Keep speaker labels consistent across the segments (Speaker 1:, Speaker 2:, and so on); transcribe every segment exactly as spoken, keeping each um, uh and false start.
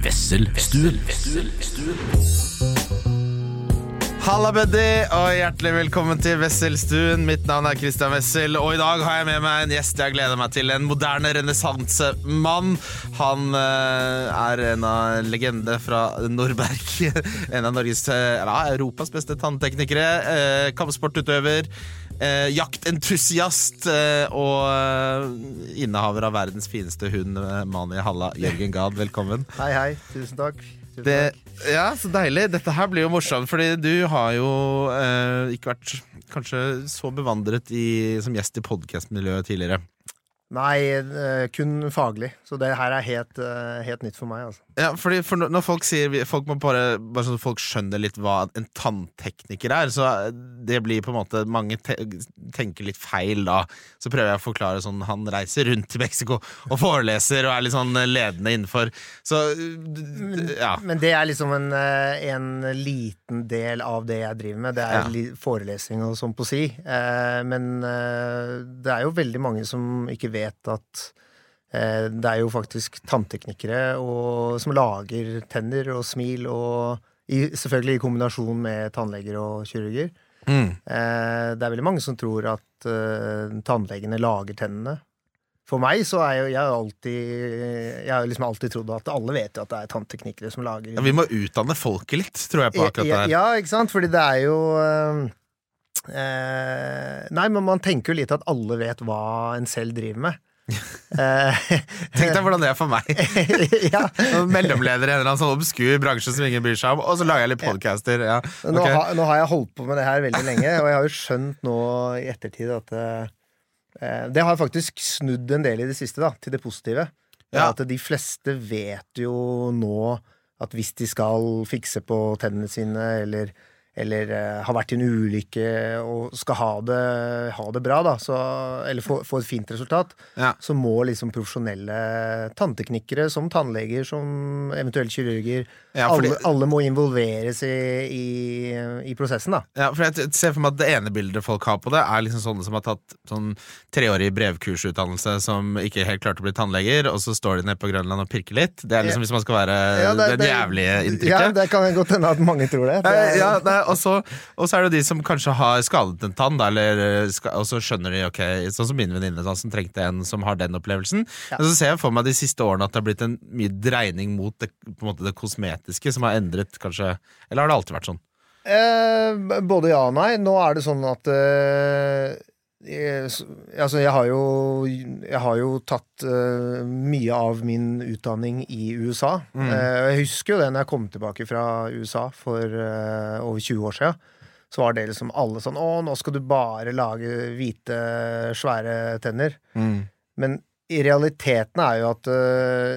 Speaker 1: Wesselstuen.
Speaker 2: Halla buddy, og hjertelig velkommen til Wesselstuen. Mitt navn er Christian Wessel, og i dag har jeg med meg en gjest jeg gleder meg til. En moderne renessansemann. Han uh, er en av legende fra Nordberg. En av Norges, ja, Europas beste tannteknikere. Uh, kampsportutøver. Uh, jaktentusiast uh, og uh, innehaver av verdens fineste hund, uh, Mani Halla. Jørgen Gad, velkommen.
Speaker 3: Hei, hei. Tusen takk. Tusen
Speaker 2: Det,
Speaker 3: takk.
Speaker 2: ja, så deilig. Dette her blir jo morsomt, fordi du har jo uh, ikke vært kanskje så bevandret i, som gjest i podcastmiljøet tidligere.
Speaker 3: Nei, eh, kun faglig. Så det her er helt, eh, helt nytt for meg, altså.
Speaker 2: Ja, fordi for når folk sier folk må bare, bare sånn at folk skjønner litt hva en tanntekniker er, så det blir på en måte mange te tenker litt feil da. Så prøver jeg å forklare sånn, han reiser rundt til Mexico og foreleser og er litt sånn ledende innenfor. Så ja.
Speaker 3: Men det er liksom en, eh, en liten del av det jeg driver med. Det er
Speaker 2: Ja.
Speaker 3: li- forelesning og sånn på si. Eh, men eh, det er jo veldig mange som ikke vet at eh, det er jo faktisk tannteknikere og, som lager tenner og smil, og i, selvfølgelig i kombinasjon med tannleger og kirurger.
Speaker 2: Mm.
Speaker 3: Eh, det er veldig mange som tror at eh, tannlegene lager tennene. For meg så er jo jeg har alltid Jeg har liksom alltid trodd at alle vet jo at det er tannteknikere som lager.
Speaker 2: Ja, vi må utdanne folket litt, tror jeg på akkurat det
Speaker 3: ja,
Speaker 2: her.
Speaker 3: ja, ikke sant? Fordi det er jo eh, eh, Nei, men man tenker jo litt at alle vet hva en selv driver med. eh,
Speaker 2: Tenk deg hvordan det er for meg.
Speaker 3: ja.
Speaker 2: Mellomleder i en eller annen sånn obskur bransje som ingen bryr seg om, og så lager jeg litt podcaster. Ja.
Speaker 3: Nå,
Speaker 2: Ok.
Speaker 3: ha, nå har jeg holdt på med det her veldig lenge, og jeg har jo skjønt nå i ettertid at eh, det har faktisk snudd en del i det siste, da, til det positive.
Speaker 2: Ja.
Speaker 3: At de fleste vet jo nå at hvis de skal fikse på tennene sine, eller, eller eh, har vært i en ulykke og skal ha det, ha det bra, da, så, eller få, få et fint resultat,
Speaker 2: Ja.
Speaker 3: så må liksom profesjonelle tannteknikere, som tannleger, som eventuelt kirurger,
Speaker 2: Ja, fordi-
Speaker 3: alle, alle må involveres i, i, i prosessen, da.
Speaker 2: Ja, for jeg ser for meg at det ene bildet folk har på det er liksom sånne som har tatt sånn treårig brevkursutdannelse som ikke helt klarte å bli tannleger, og så står de nede på Grønland og pirker litt. Det er liksom hvis man skal være
Speaker 3: Ja, det-
Speaker 2: den
Speaker 3: det-
Speaker 2: jævlige
Speaker 3: Ja,
Speaker 2: inntrykket.
Speaker 3: det kan godt hende at mange tror det. det
Speaker 2: Eh,
Speaker 3: er,
Speaker 2: Ja, nei, og, så, og så er det jo de som kanskje har skadet en tann, da, eller, ska- og så skjønner de, ok, sånn som min venninne da, som trengte en som har den opplevelsen.
Speaker 3: Ja.
Speaker 2: Men så ser jeg for meg de siste årene at det har blitt en mye dreining mot det, på en måte det kosmetiske, som har endret kanskje, eller har det alltid vært sånn?
Speaker 3: Eh, både ja og nei. Nå er det sånn at eh, jeg, s- altså jeg har jo Jeg har jo tatt eh, mye av min utdanning i U S A.
Speaker 2: Mm.
Speaker 3: Eh, jeg husker jo det når jeg kom tilbake fra U S A for eh, over tjue år siden. Så var det liksom alle sånn: å, nå skal du bare lage hvite, svære tenner.
Speaker 2: Mm.
Speaker 3: Men i realiteten er jo at eh,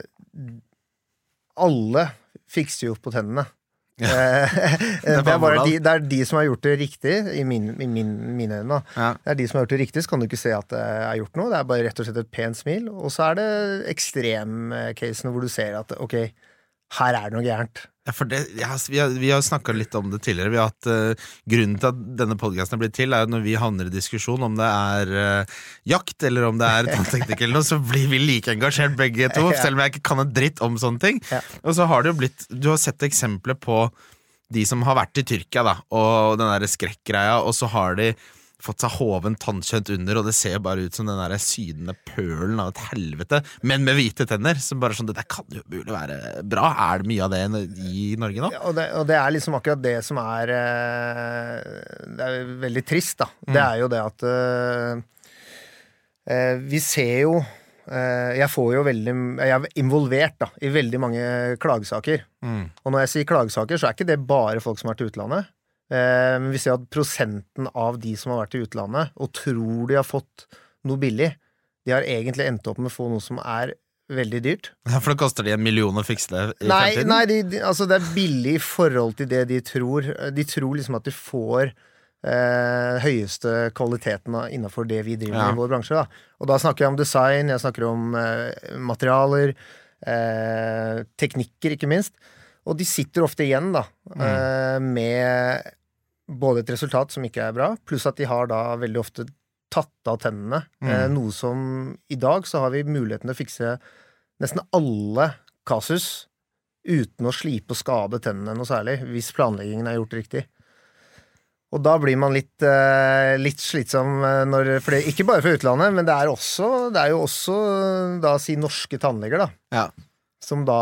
Speaker 3: alle fikser jo på tennene.
Speaker 2: Ja.
Speaker 3: Eh, det, er
Speaker 2: bare
Speaker 3: bare
Speaker 2: hvordan.
Speaker 3: de, det er de som har gjort det riktig, i, min, i min, mine øyne. da.
Speaker 2: Ja.
Speaker 3: Det er de som har gjort det riktig, så kan du ikke se at det er gjort noe. Det er bare rett og slett et pent smil. Og så er det ekstremcasene hvor du ser at ok, her er det noe gærent.
Speaker 2: Ja, for det, ja, vi har, vi har snakket litt om det tidligere. Vi har hatt, uh, grunnen til at denne podcasten er blitt til, er at når vi havner i diskusjon om det er uh, jakt, eller om det er tannteknikk eller noe, så blir vi like engasjert begge to,
Speaker 3: Ja.
Speaker 2: selv om jeg ikke kan en dritt om sånne ting.
Speaker 3: Ja.
Speaker 2: Og så har det jo blitt, du har sett eksempler på de som har vært i Tyrkia, da, og den der skrekkgreia, og så har de fått seg hoven tannkjønt under, og det ser bare ut som den der sydende pølen av et helvete, men med hvite tenner, som bare sånn, det der kan jo mulig være bra. Er det mye av det i Norge nå?
Speaker 3: Ja, og, det, og det er liksom akkurat det som er eh, Det er veldig trist, da. Det er jo det at eh, eh, vi ser jo eh, Jeg får jo veldig Jeg er involvert da i veldig mange klagesaker.
Speaker 2: Mm.
Speaker 3: Og når jeg sier klagesaker, så er ikke det bare folk som har vært i utlandet. Eh, men vi ser at prosenten av de som har vært i utlandet og tror de har fått noe billig, de har egentlig endt opp med å få noe som er veldig dyrt.
Speaker 2: Ja, for det koster de en million å fikse det i
Speaker 3: Nei,
Speaker 2: fremtiden?
Speaker 3: nei de, de, altså det er billig i forhold til det de tror. De tror liksom at de får eh, høyeste kvaliteten av- innenfor det vi driver med
Speaker 2: Ja.
Speaker 3: i vår bransje. Da. Og da snakker jeg om design, jeg snakker om eh, materialer, eh, teknikker ikke minst. Og de sitter ofte igjen da, eh, med både et resultat som ikke er bra, pluss at de har da veldig ofte tatt av tennene.
Speaker 2: Mm.
Speaker 3: Eh, noe som i dag så har vi muligheten til å fikse nesten alle kasus uten å slipe og skade tennene noe særlig, hvis planleggingen er gjort riktig. Og da blir man litt, eh, litt slitsom når, for det, ikke bare fra utlandet, men det er, også, det er jo også da si norske tannleger da,
Speaker 2: Ja.
Speaker 3: som da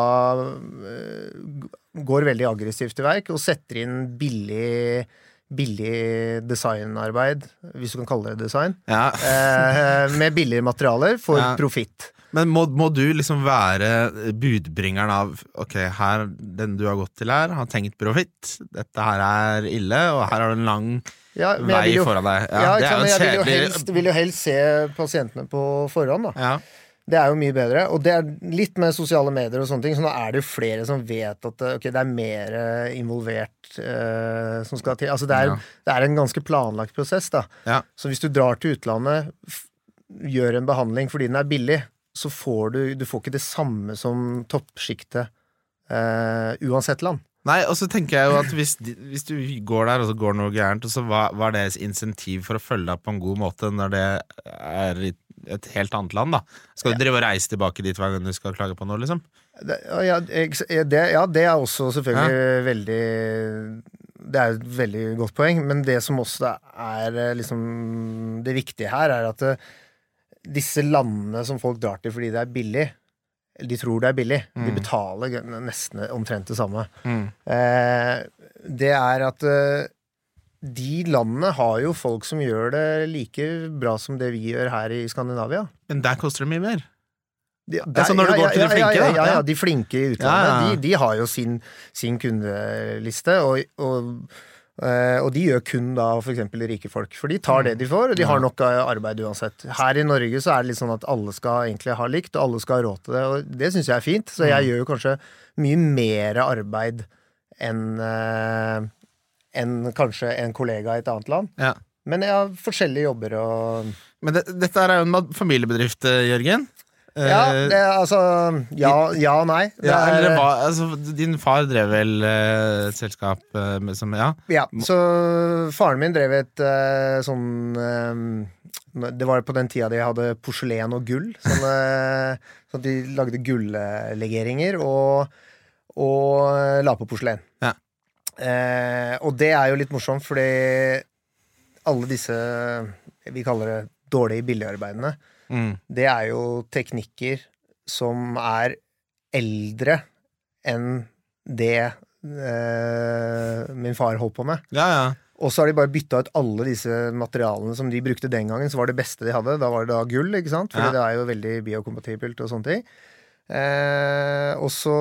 Speaker 3: eh, går veldig aggressivt til verk og setter inn billig, billig designarbeid, hvis du kan kalle det design,
Speaker 2: Ja.
Speaker 3: eh, med billigere materialer for
Speaker 2: Ja.
Speaker 3: profitt.
Speaker 2: Men må, må du liksom være budbringeren av ok, her, den du har gått til her har tenkt profitt, dette her er ille, og her har du en lang
Speaker 3: Ja, men jeg
Speaker 2: vei
Speaker 3: vil jo-
Speaker 2: foran deg.
Speaker 3: Ja,
Speaker 2: det
Speaker 3: ikke
Speaker 2: er
Speaker 3: sant,
Speaker 2: jo
Speaker 3: men jeg vil jo,
Speaker 2: kjedelig.
Speaker 3: helst, vil jo helst se pasientene på forhånd da.
Speaker 2: Ja.
Speaker 3: Det er jo mye bedre, og det er litt med sosiale medier og sånne ting, så nå er det jo flere som vet at ok, det er mer eh, involvert eh, som skal til. Altså det er,
Speaker 2: Ja.
Speaker 3: det er en ganske planlagt prosess da.
Speaker 2: Ja.
Speaker 3: Så hvis du drar til utlandet, f- gjør en behandling fordi den er billig, så får du, du får ikke det samme som toppskiktet eh, uansett land.
Speaker 2: Nei, og så tenker jeg jo at hvis, de- hvis du går der, og så går noe gærent, og så hva, hva er deres insentiv for å følge deg på en god måte når det er i et helt annet land, da? Skal du drive og reise tilbake dit hver gang du skal klage på noe, liksom?
Speaker 3: Det, ja, jeg- det, ja, det er også selvfølgelig veldig Det er et veldig godt poeng, men det som også er eh, liksom det viktige her, er at eh, disse landene som folk drar til fordi det er billig, de tror det er billig, de
Speaker 2: Mm.
Speaker 3: betaler g- nesten omtrent det samme.
Speaker 2: Mm.
Speaker 3: Eh, det er at eh, de landene har jo folk som gjør det like bra som det vi gjør her i Skandinavia.
Speaker 2: Men der koster det mye mer.
Speaker 3: De,
Speaker 2: Altså når du går til de flinke,
Speaker 3: ja, ja,
Speaker 2: da?
Speaker 3: ja, ja,
Speaker 2: Ja.
Speaker 3: de flinke i utlandet,
Speaker 2: Ja, ja.
Speaker 3: De, de har jo sin, sin kundeliste, og, og, eh, og de gjør kun da for eksempel rike folk, for de tar det de får, og de
Speaker 2: Ja.
Speaker 3: har nok eh, arbeid uansett. Her i Norge så er det litt sånn at alle skal egentlig ha likt, og alle skal ha råd til det, og det synes jeg er fint, så jeg gjør jo kanskje mye mer arbeid enn eh, enn kanskje en kollega i et annet land.
Speaker 2: Ja.
Speaker 3: Men jeg har forskjellige jobber og
Speaker 2: Men det, dette er jo en mad- familiebedrift, eh, Jørgen.
Speaker 3: Ja,
Speaker 2: Eh,
Speaker 3: det er altså Ja, ja og nei. Det
Speaker 2: ja,
Speaker 3: er-
Speaker 2: eller hva, altså, din far drev vel eh, et selskap eh, med, som, ja?
Speaker 3: Ja, så faren min drev et eh, sånn eh, det var på den tida de hadde porselen og gull. Sånn, eh, sånn at de lagde gulllegeringer og, og la på porselen.
Speaker 2: Ja.
Speaker 3: Eh, og det er jo litt morsomt, fordi alle disse vi kaller det dårlige billigarbeidene,
Speaker 2: Mm.
Speaker 3: det er jo teknikker som er eldre enn det eh, min far holdt på med.
Speaker 2: Ja, ja.
Speaker 3: Og så har de bare bytta ut alle disse materialene som de brukte den gangen, som var det beste de hadde. Da var det da gull, ikke sant? Fordi
Speaker 2: Ja.
Speaker 3: det er jo veldig biokompatibelt og sånne ting. Eh, og så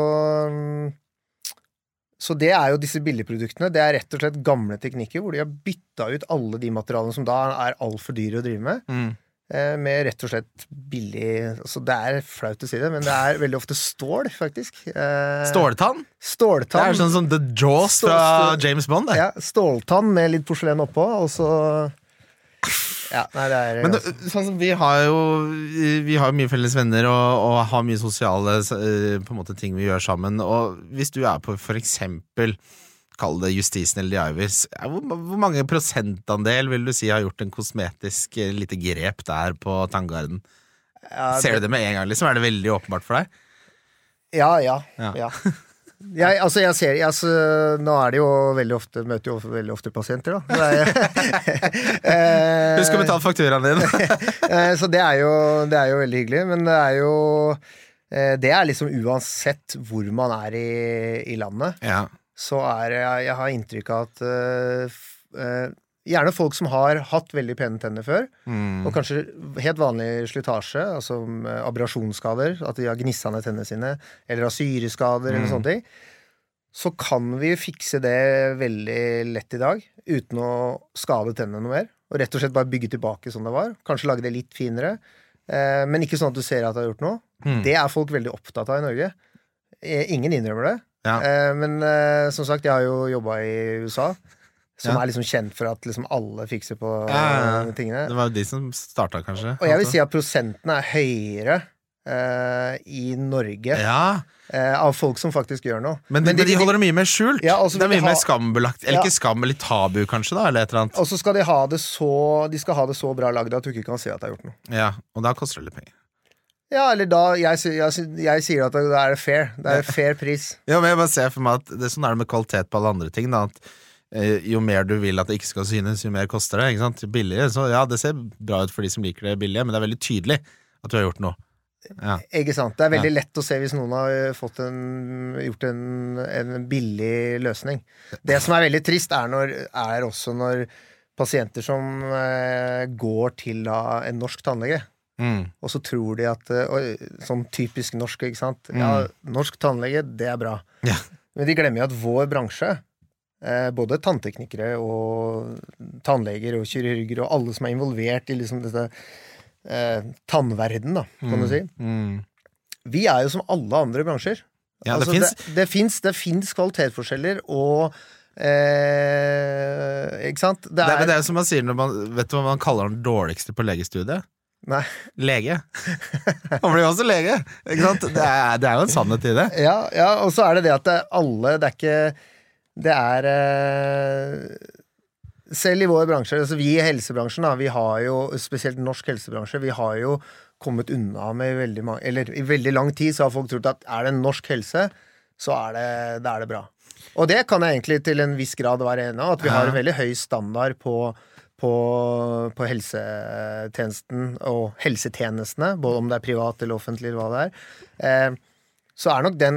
Speaker 3: Så det er jo disse billigproduktene. Det er rett og slett gamle teknikker hvor de har bytta ut alle de materialene som da er altfor dyre å drive med.
Speaker 2: Mm.
Speaker 3: Eh, med rett og slett billig altså Det er flaut å si det, men det er veldig ofte stål, faktisk. Eh,
Speaker 2: Ståltann? Det
Speaker 3: Ståltann.
Speaker 2: er sånn som The Jaws
Speaker 3: Stå-
Speaker 2: fra
Speaker 3: stå-
Speaker 2: James Bond, det.
Speaker 3: Ja, ståltann med litt porselen oppå, og så Ja, nei, det er
Speaker 2: Men det, sånn som vi har jo Vi har jo mye felles venner og, og har mye sosiale eh, på en måte ting vi gjør sammen. Og hvis du er på for eksempel kall det Justisen eller The Ivys, ja, hvor, hvor mange prosentandel vil du si har gjort en kosmetisk eh, lite grep der på Tanngarden?
Speaker 3: ja,
Speaker 2: Ser du det med en gang, liksom? Er det veldig åpenbart for deg?
Speaker 3: Ja, ja.
Speaker 2: Ja.
Speaker 3: ja. Jeg, altså, jeg ser jeg, altså, Nå er det jo veldig ofte møter jo veldig ofte pasienter, da. Det er, eh,
Speaker 2: Husk å betale fakturaen din.
Speaker 3: eh, så det er, jo, det er jo veldig hyggelig, men det er jo eh, Det er liksom uansett hvor man er i, i landet,
Speaker 2: Ja.
Speaker 3: så er jeg, jeg har inntrykk av at eh, f, eh, gjerne folk som har hatt veldig pene tenner før,
Speaker 2: Mm.
Speaker 3: og kanskje helt vanlig slitasje, altså eh, abrasjonsskader, at de har gnissende tennene sine, eller har syreskader, eller
Speaker 2: Mm.
Speaker 3: sånne ting, så kan vi fikse det veldig lett i dag, uten å skade tennene noe mer, og rett og slett bare bygge tilbake som det var, kanskje lage det litt finere, eh, men ikke sånn at du ser at det har gjort noe.
Speaker 2: Mm.
Speaker 3: Det er folk veldig opptatt av i Norge. Eh, ingen innrømmer det,
Speaker 2: Ja.
Speaker 3: eh, men eh, som sagt, jeg har jo jobbet i U S A, som
Speaker 2: Ja.
Speaker 3: er liksom kjent for at liksom alle fikser på
Speaker 2: Ja, ja, ja.
Speaker 3: eh, tingene.
Speaker 2: Det var jo de som starta, kanskje.
Speaker 3: Og jeg vil si at prosentene er høyere eh, i Norge
Speaker 2: Ja,
Speaker 3: eh, av folk som faktisk gjør noe.
Speaker 2: men, de, men de holder det mye mer skjult.
Speaker 3: Ja, og så
Speaker 2: det er
Speaker 3: vil de
Speaker 2: mye mer
Speaker 3: ha-
Speaker 2: skambelagt. Eller
Speaker 3: Ja.
Speaker 2: ikke skam, eller tabu, kanskje, da, eller et eller annet.
Speaker 3: Og så skal de ha det så De skal ha det så bra lagd at du ikke kan se at de har gjort noe.
Speaker 2: Ja, og da koster det litt penger.
Speaker 3: Ja, eller da, jeg, sy- jeg, sy- jeg sier at det er fair. Det er fair pris.
Speaker 2: Ja, men jeg bare ser for meg at det er sånn er det med kvalitet på alle andre ting, da, at eh, jo mer du vil at det ikke skal synes, jo mer koster det, ikke sant? Billigere, så ja, det ser bra ut for de som liker det billige, men det er veldig tydelig at du har gjort noe. Ja.
Speaker 3: Ikke sant? Det er veldig lett å se hvis noen har fått en, gjort en, en billig løsning. Det som er veldig trist er, når, er også når pasienter som eh, går til da, en norsk tannlege, mm. og så tror de at oi, sånn typisk norsk, ikke sant? Mm. Ja, norsk tannlege, det er bra. Ja. Men de glemmer jo at vår bransje, eh, både tannteknikere og tannleger og kirurger og alle som er involvert i liksom dette eh, tannverden, da, kan mm. du si. Mm. Vi er jo som alle andre bransjer.
Speaker 2: Ja,
Speaker 3: altså,
Speaker 2: det finnes
Speaker 3: det, det finnes, det finnes kvalitetsforskjeller, og Eh, ikke sant? Det er,
Speaker 2: det, det er jo som man sier når man, vet du hva man kaller den dårligste på legestudiet?
Speaker 3: Nei.
Speaker 2: Lege. Han blir jo også lege, ikke sant? Det er, det er jo en sannhet i det.
Speaker 3: Ja, ja, og så er det det at det alle, det er ikke det er eh, selv i vår bransje, altså vi i helsebransjen da, vi har jo, spesielt norsk helsebransje, vi har jo kommet unna med veldig mange, eller i veldig lang tid så har folk trodd at er det norsk helse, så er det, da er det bra. Og det kan jeg egentlig til en viss grad være enig av, at vi har en veldig høy standard på, på, på helsetjenesten og helsetjenestene, både om det er privat eller offentlig eller hva det er. Eh, så er nok den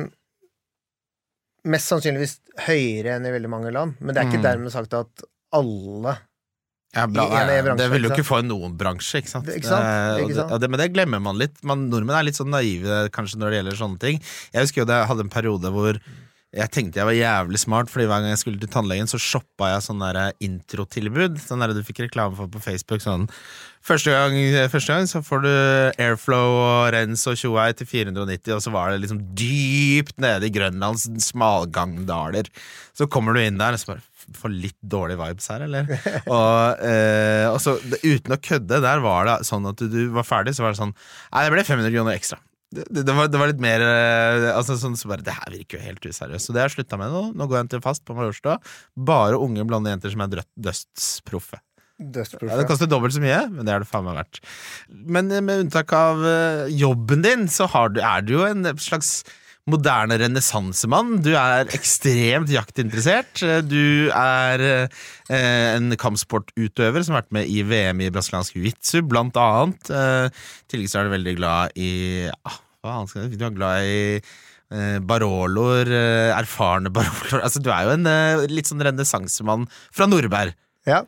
Speaker 3: mest sannsynligvis høyere enn i veldig mange land, men det er ikke mm. dermed sagt at alle
Speaker 2: ja, bra, i en bransje, det vil jo ikke få noen bransje, ikke sant?
Speaker 3: Ikke sant? Ikke sant?
Speaker 2: Det, det, men det glemmer man litt. Man, nordmenn er litt sånn naive kanskje når det gjelder sånne ting. Jeg husker jo det, jeg hadde en periode hvor jeg tenkte jeg var jævlig smart, fordi hver gang jeg skulle til tannlegen, så shoppa jeg sånn der introtilbud, sånn der du fikk reklame for på Facebook, sånn første gang, første gang så får du Airflow og Rens og Tjoei til fire hundre og nitti, og så var det liksom dypt nede i Grønlands smalgangdaler. Så kommer du inn der, og så bare får litt dårlige vibes her, eller? og, eh, og så uten å kødde, der var det sånn at du, du var ferdig, så var det sånn, nei, det ble fem hundre kroner ekstra. Det, det, var, det var litt mer altså, sånn, så bare, det her virker jo helt useriøst. Så det har jeg sluttet med nå. Nå går jeg til fast på Majorstua. Bare unge blonde jenter som er dødsproffe.
Speaker 3: Dødsproffe.
Speaker 2: Ja, det koster dobbelt så mye, men det er det faen meg verdt. Men med unntak av uh, jobben din, så har du, er du jo en slags moderne renessansemann. Du er ekstremt jaktinteressert. Du er eh, en kampsportutøver som har vært med i V M i brasiliansk jiu-jitsu, blant annet. Eh, tillegg så er du veldig glad i ah, hva skal jeg, du er glad i eh, baroloer, eh, erfarne baroloer. Altså, du er jo en eh, litt sånn renessansemann fra Nordberg.
Speaker 3: Ja.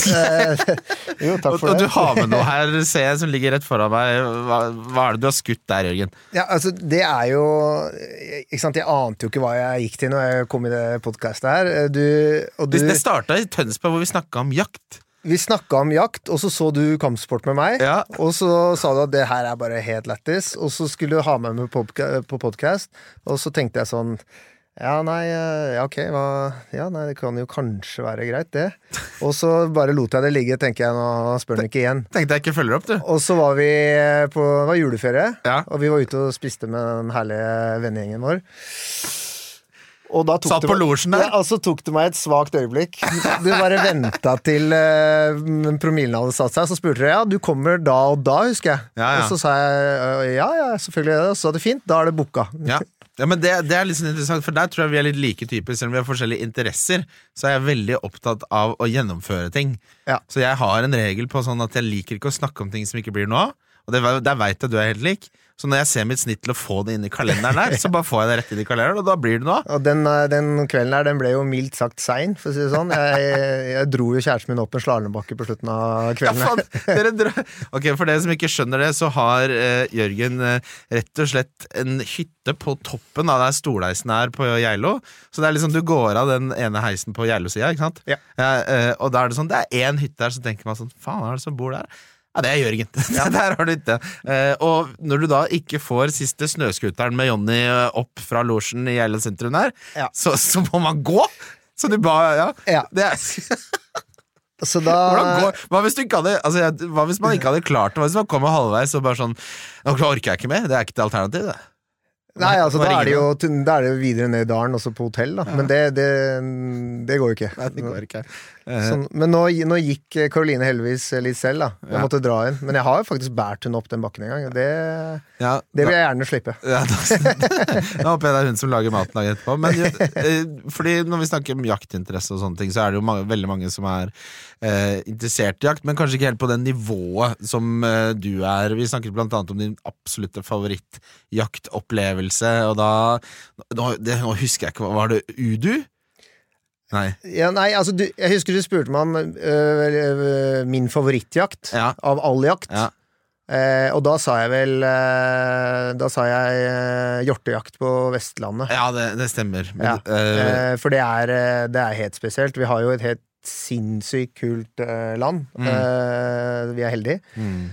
Speaker 3: Jo, takk for
Speaker 2: og, og
Speaker 3: det.
Speaker 2: du har med noe her, ser jeg, som ligger rett foran meg. Hva, hva er det du har skutt der, Jørgen?
Speaker 3: Ja, altså, det er jo ikke sant, jeg ante jo ikke hva jeg gikk til når jeg kom i det podcastet her. Du, og du,
Speaker 2: det startet i Tønsberg hvor vi snakket om jakt.
Speaker 3: Vi snakket om jakt, og så så du kampsport med meg, ja. Og så sa du at det her er bare helt lættis, og så skulle du ha meg med på podcast, og så tenkte jeg sånn, ja, nei, ja, ok, hva, ja, nei, det kan jo kanskje være greit, det. Og så bare lot jeg det ligge, tenker jeg, nå spør den ikke igjen.
Speaker 2: Tenkte jeg ikke følger opp, du.
Speaker 3: Og så var vi på, det var juleferie,
Speaker 2: ja.
Speaker 3: Og vi var ute og spiste med den herlige vennegjengen vår. Og da tok
Speaker 2: Satt på losjen der?
Speaker 3: Ja, og så tok det meg et svagt øyeblikk. Du bare ventet til uh, promillen hadde satt seg, så spurte jeg, ja, du kommer da og da, husker jeg.
Speaker 2: Ja, ja.
Speaker 3: Og så sa jeg, ja, ja, selvfølgelig er det, og så er det fint, da er det boka.
Speaker 2: Ja. Ja, men det, det er litt sånn interessant, for der tror jeg vi er litt like typer. Selv om vi har forskjellige interesser, så er jeg veldig opptatt av å gjennomføre ting.
Speaker 3: Ja.
Speaker 2: Så jeg har en regel på sånn at jeg liker ikke å snakke om ting som ikke blir noe av. Og det, der vet jeg at du er helt lik. Så når jeg ser mitt snitt til å få det inn i kalenderen der, så bare får jeg det rett inn i kalenderen, og da blir det noe.
Speaker 3: Og den, den kvelden her, den ble jo mildt sagt sein, for å si det sånn. Jeg, jeg, jeg dro jo kjæresten min opp en slalombakke på slutten av kvelden.
Speaker 2: Ja, faen, dere dra- ok, for dere som ikke skjønner det, så har eh, Jørgen eh, rett og slett en hytte på toppen av der stolheisen her på Geilo. Så det er liksom, du går av den ene heisen på Geilo-sida, ikke sant?
Speaker 3: Ja.
Speaker 2: Eh, og da er det sånn, det er en hytte der, så tenker man sånn, faen, hva er det som bor der? Ja, det er Jørgen. Ja. Der har du ikke. Eh, og når du da ikke får siste snøskuteren med Jonny opp fra losjen i Geilo sentrum der,
Speaker 3: ja.
Speaker 2: så, så må man gå! Så du ba, ja.
Speaker 3: Ja.
Speaker 2: Det er...
Speaker 3: Så da...
Speaker 2: går, hva, hvis du ikke hadde, altså, hva hvis man ikke hadde klart det? Hva hvis man kommer halvveis og bare sånn, nå orker jeg ikke mer, det er ikke et alternativ, det.
Speaker 3: Nei, altså da er, det jo, da er det jo videre ned i dalen, også på hotell da. Ja. Men det, det, det går jo ikke.
Speaker 2: Nei, det går ikke.
Speaker 3: Sånn, men nå, nå gikk Karoline heldigvis litt selv da. Jeg
Speaker 2: Ja.
Speaker 3: måtte dra inn. Men jeg har jo faktisk bært henne opp den bakken en gang. Det,
Speaker 2: Ja,
Speaker 3: det vil jeg gjerne slippe.
Speaker 2: Ja, da, da håper jeg det er hun som lager maten lager etterpå. Men jo, eh, fordi når vi snakker om jaktinteresse og sånne ting, så er det jo mange, veldig mange som er eh, interessert i jakt, men kanskje ikke helt på det nivået som eh, du er. Vi snakket blant annet om din absolutte favorittjaktopplevelse, og da nå, det, nå husker jeg ikke, hva var det Udu? Nei.
Speaker 3: Ja, nei, altså du, jeg husker du spurte meg om øh, øh, min favorittjakt
Speaker 2: Ja.
Speaker 3: av all jakt.
Speaker 2: Ja.
Speaker 3: Eh, og da sa jeg vel eh, Da sa jeg eh, hjortejakt på Vestlandet.
Speaker 2: Ja, det, det stemmer. Men,
Speaker 3: Ja.
Speaker 2: eh,
Speaker 3: Eh, for det er, eh, det er helt spesielt. Vi har jo et helt sinnssykt kult eh, land.
Speaker 2: Mm.
Speaker 3: Eh, vi er heldige.
Speaker 2: mm.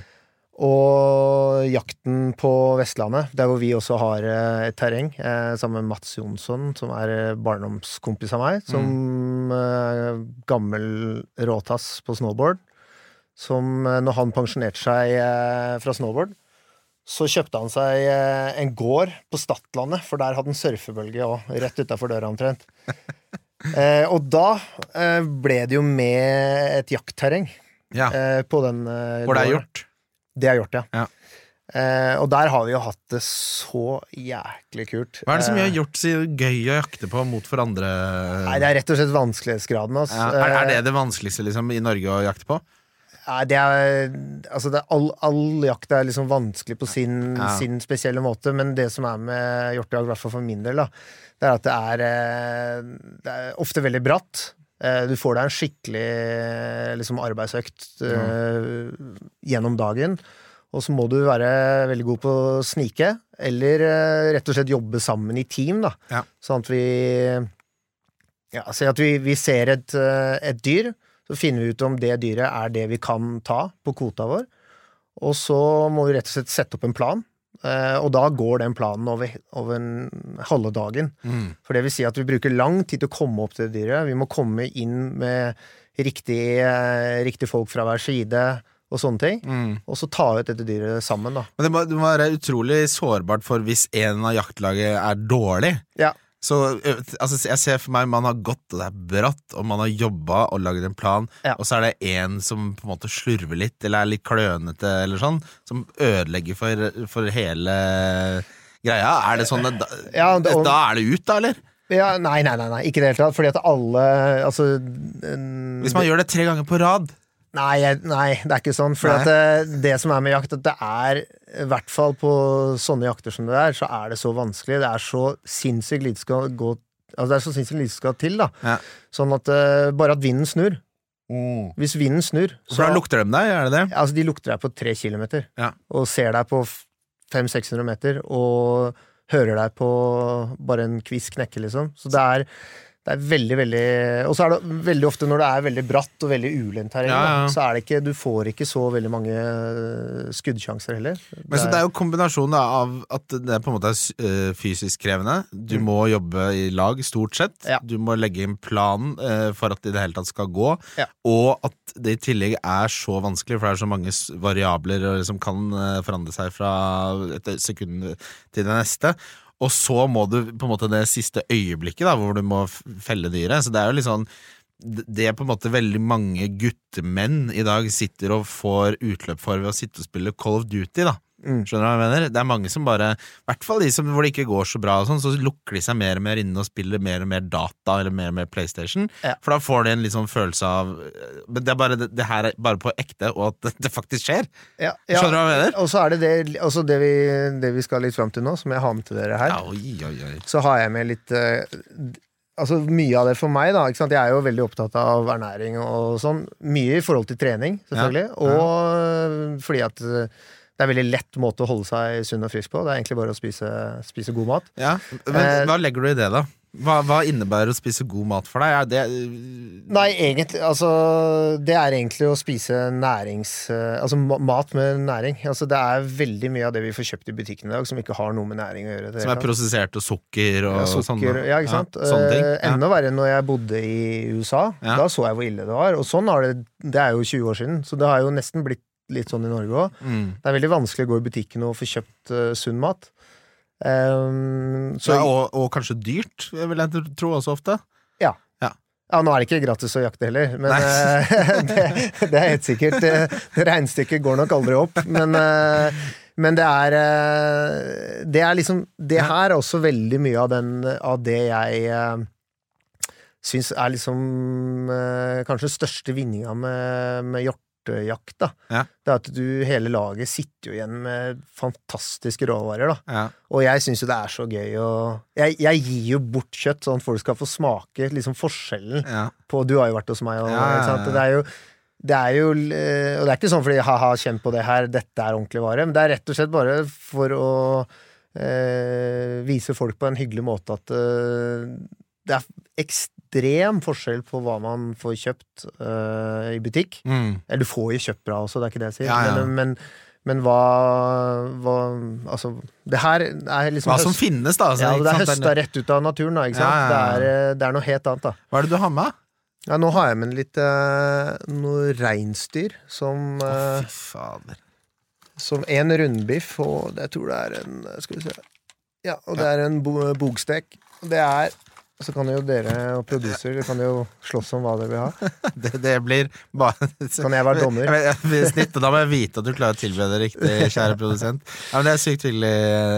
Speaker 3: Og jakten på Vestlandet, der hvor vi også har eh, et terreng, eh, sammen med Mats Jonsson, som er eh, barndomskompis av meg, som eh, gammel råtass på snowboard. Som eh, når han pensjonerte seg eh, fra snowboard, så kjøpte han seg eh, en gård på Stadlandet, for der hadde han surfebølge også, rett utenfor døra omtrent. Eh, og da eh, ble det jo med et jaktterreng
Speaker 2: Ja.
Speaker 3: eh, på den eh,
Speaker 2: Hvor det er
Speaker 3: gården.
Speaker 2: gjort.
Speaker 3: Det har gjort, ja.
Speaker 2: Ja.
Speaker 3: Eh, og der har vi jo hatt det så jæklig kult.
Speaker 2: Hva er det som
Speaker 3: Eh,
Speaker 2: gjør gjort så gøy å jakte på mot for andre?
Speaker 3: Nei, det er rett og slett vanskelighetsgraden. Altså.
Speaker 2: Ja, er, er det det vanskeligste liksom, i Norge å jakte på?
Speaker 3: Nei, det er, altså det er all, all jakt er liksom vanskelig på sin,
Speaker 2: Ja.
Speaker 3: sin spesielle måte, men det som er med hjortejakt, i hvert fall for min del, da, det er at det er, eh, det er ofte veldig bratt. Eh, Du får deg en skikkelig eh, liksom arbeidsøkt eh, gjennom dagen, og så må du være veldig god på å snike, eller eh, rett og slett jobbe sammen i team, da.
Speaker 2: Ja.
Speaker 3: Sånn at vi ja, si at vi, vi ser et, eh, et dyr, så finner vi ut om det dyret er det vi kan ta på kvota vår, og så må vi rett og slett sette opp en plan. Eh, og da går den planen over, over en halve dagen.
Speaker 2: Mm.
Speaker 3: For det vil si at vi bruker lang tid til å komme opp til det dyret. Vi må komme inn med riktig, eh, riktig folk fra hver side og sånne ting.
Speaker 2: Mm.
Speaker 3: Og så ta ut dette dyret sammen, da.
Speaker 2: Men det må, det må være utrolig sårbart for hvis en av jaktlaget er dårlig.
Speaker 3: Ja.
Speaker 2: Så ø, altså, jeg ser for meg man har gått, og det er bratt, og man har jobba og laget en plan,
Speaker 3: Ja.
Speaker 2: og så er det en som på en måte slurver litt, eller er litt klønete, eller sånn, som ødelegger for, for hele greia. Er det sånn at da,
Speaker 3: Ja, det-
Speaker 2: da er det ut, da, eller?
Speaker 3: Ja, nei, nei, nei, nei, ikke i det hele tatt. Fordi at alle altså, mm,
Speaker 2: Hvis man gjør det tre ganger på rad.
Speaker 3: Nei, jeg- nei, det er ikke sånn. For
Speaker 2: Nei.
Speaker 3: at det, det som er med jakt, at det er, i hvert fall på sånne jakter som det er, så er det så vanskelig. Det er så sinnssykt lite skal gå Altså det er så sinnssykt lite skal til, da.
Speaker 2: Ja.
Speaker 3: Sånn at eh, bare at vinden snur. Hvis vinden snur,
Speaker 2: For da lukter de deg, er det det?
Speaker 3: altså de lukter deg på tre kilometer,
Speaker 2: Ja.
Speaker 3: og ser deg på fem seks hundre meter, og hører deg på bare en kviss knekke, liksom. Så det er, det er veldig, veldig Og så er det veldig ofte når det er veldig bratt og veldig ulendt terreng,
Speaker 2: Ja, ja.
Speaker 3: da, så er det ikke Du får ikke så veldig mange eh, skuddsjanser heller.
Speaker 2: Men så det er jo kombinasjonen da, av at det på en måte er ø, fysisk krevende. Du må jobbe i lag, stort sett.
Speaker 3: Ja.
Speaker 2: Du må legge en plan ø, for at det i det hele tatt skal gå.
Speaker 3: Ja.
Speaker 2: Og at det i tillegg er så vanskelig, for det er så mange s- variabler ø, som kan ø, forandre seg fra et sekund til det neste. Og så må du på en måte det siste øyeblikket da, hvor du må f- felle dyret. Så det er jo litt sånn det det er på en måte veldig mange guttemenn i dag sitter og får utløp for ved å sitte og spille Call of Duty, da.
Speaker 3: Mm.
Speaker 2: Skjønner du hva jeg mener? Det er mange som bare, i hvert fall de som, hvor det ikke går så bra og sånn, så lukker de seg mer og mer inne og spiller mer og mer data eller mer og mer PlayStation,
Speaker 3: Ja.
Speaker 2: for da får de en litt sånn følelse av men det er bare, det, det her er bare på ekte, og at det, det faktisk skjer.
Speaker 3: Ja,
Speaker 2: Skjønner du hva jeg mener?
Speaker 3: Og så er det det, også det, vi, det vi skal litt fram til nå, som jeg har med til dere her.
Speaker 2: Ja, oi, oi, oi.
Speaker 3: Så har jeg med litt eh, Altså mye av det for meg, da. Ikke sant? Jeg er jo veldig opptatt av ernæring og sånn. Mye i forhold til trening, selvfølgelig.
Speaker 2: Ja, ja.
Speaker 3: Og øh, fordi at øh, det er en veldig lett måte å holde seg sunn og frisk på. Det er egentlig bare å spise, spise god mat.
Speaker 2: Ja, men
Speaker 3: Eh,
Speaker 2: hva legger du i det da? Hva, hva innebærer å spise god mat for deg? Er det,
Speaker 3: Nei, egentlig Altså, det er egentlig å spise nærings... øh, Altså ma- mat med næring. Altså, det er veldig mye av det vi får kjøpt i butikken i dag, som ikke har noe med næring å gjøre. Det
Speaker 2: som er
Speaker 3: hele tatt.
Speaker 2: prosessert og sukker og
Speaker 3: Ja,
Speaker 2: sånn?
Speaker 3: sukker, ja, ikke sant?
Speaker 2: Ja, sånne ting.
Speaker 3: Eh,
Speaker 2: Ja.
Speaker 3: Enda verre når jeg bodde i U S A.
Speaker 2: Ja.
Speaker 3: Da så jeg hvor ille det var. Og sånn har det Det er jo tjue år siden, så det har jo nesten blitt litt sånn i Norge òg.
Speaker 2: Mm.
Speaker 3: Det er veldig vanskelig å gå i butikken og få kjøpt uh, sunn mat. Um, så
Speaker 2: Ja, og, og kanskje dyrt, vil jeg tro også ofte.
Speaker 3: Ja.
Speaker 2: Ja.
Speaker 3: Ja, nå er det ikke gratis å jakte heller, men uh, det, det er helt sikkert. Det, regnstykket går nok aldri opp, men, uh, men det er uh, det er liksom, det her er også veldig mye av, den, av det jeg uh, synes er liksom uh, kanskje største vinninga med, med hjort jakt da.
Speaker 2: Ja.
Speaker 3: Det er at du hele laget sitter jo igjen med fantastiske råvarer da.
Speaker 2: Ja.
Speaker 3: Og jeg synes jo det er så gøy å jeg, jeg gir jo bort kjøtt sånn at folk skal få smake liksom forskjellen ja. På, du har jo vært hos meg og, ja, ja, ja. Det er jo det er jo, og det er ikke sånn fordi haha, kjenn på det her, dette er ordentlig vare, men det er rett og slett bare for å eh, vise folk på en hyggelig måte at eh, det er ekstrem forskjell på hva man får kjøpt uh, i butikk. Mm. Eller du får jo kjøpt bra også, det er ikke det jeg sier. Ja, ja. Men, men, men hva, hva altså, det her er liksom
Speaker 2: hva som høst, finnes da altså,
Speaker 3: ja, det er høsta rett ut av naturen da, ikke sant? Ja, ja, ja. Det, er, det er noe helt annet da.
Speaker 2: Hva er det du har med?
Speaker 3: Ja, nå har jeg med litt uh, noe reinsdyr som uh,
Speaker 2: oh, fy fader
Speaker 3: som en rundbiff og det, jeg tror det er en skal vi se ja, og det er en bo, bogstek det er så kan jo dere og producer kan jo slåss om hva dere vil ha.
Speaker 2: det, det blir bare...
Speaker 3: Kan jeg være dommer?
Speaker 2: Jeg, jeg, jeg, snitt, da må jeg vite at du klarer å tilberede det riktig, kjære produsent. Ja, men det er sykt hyggelig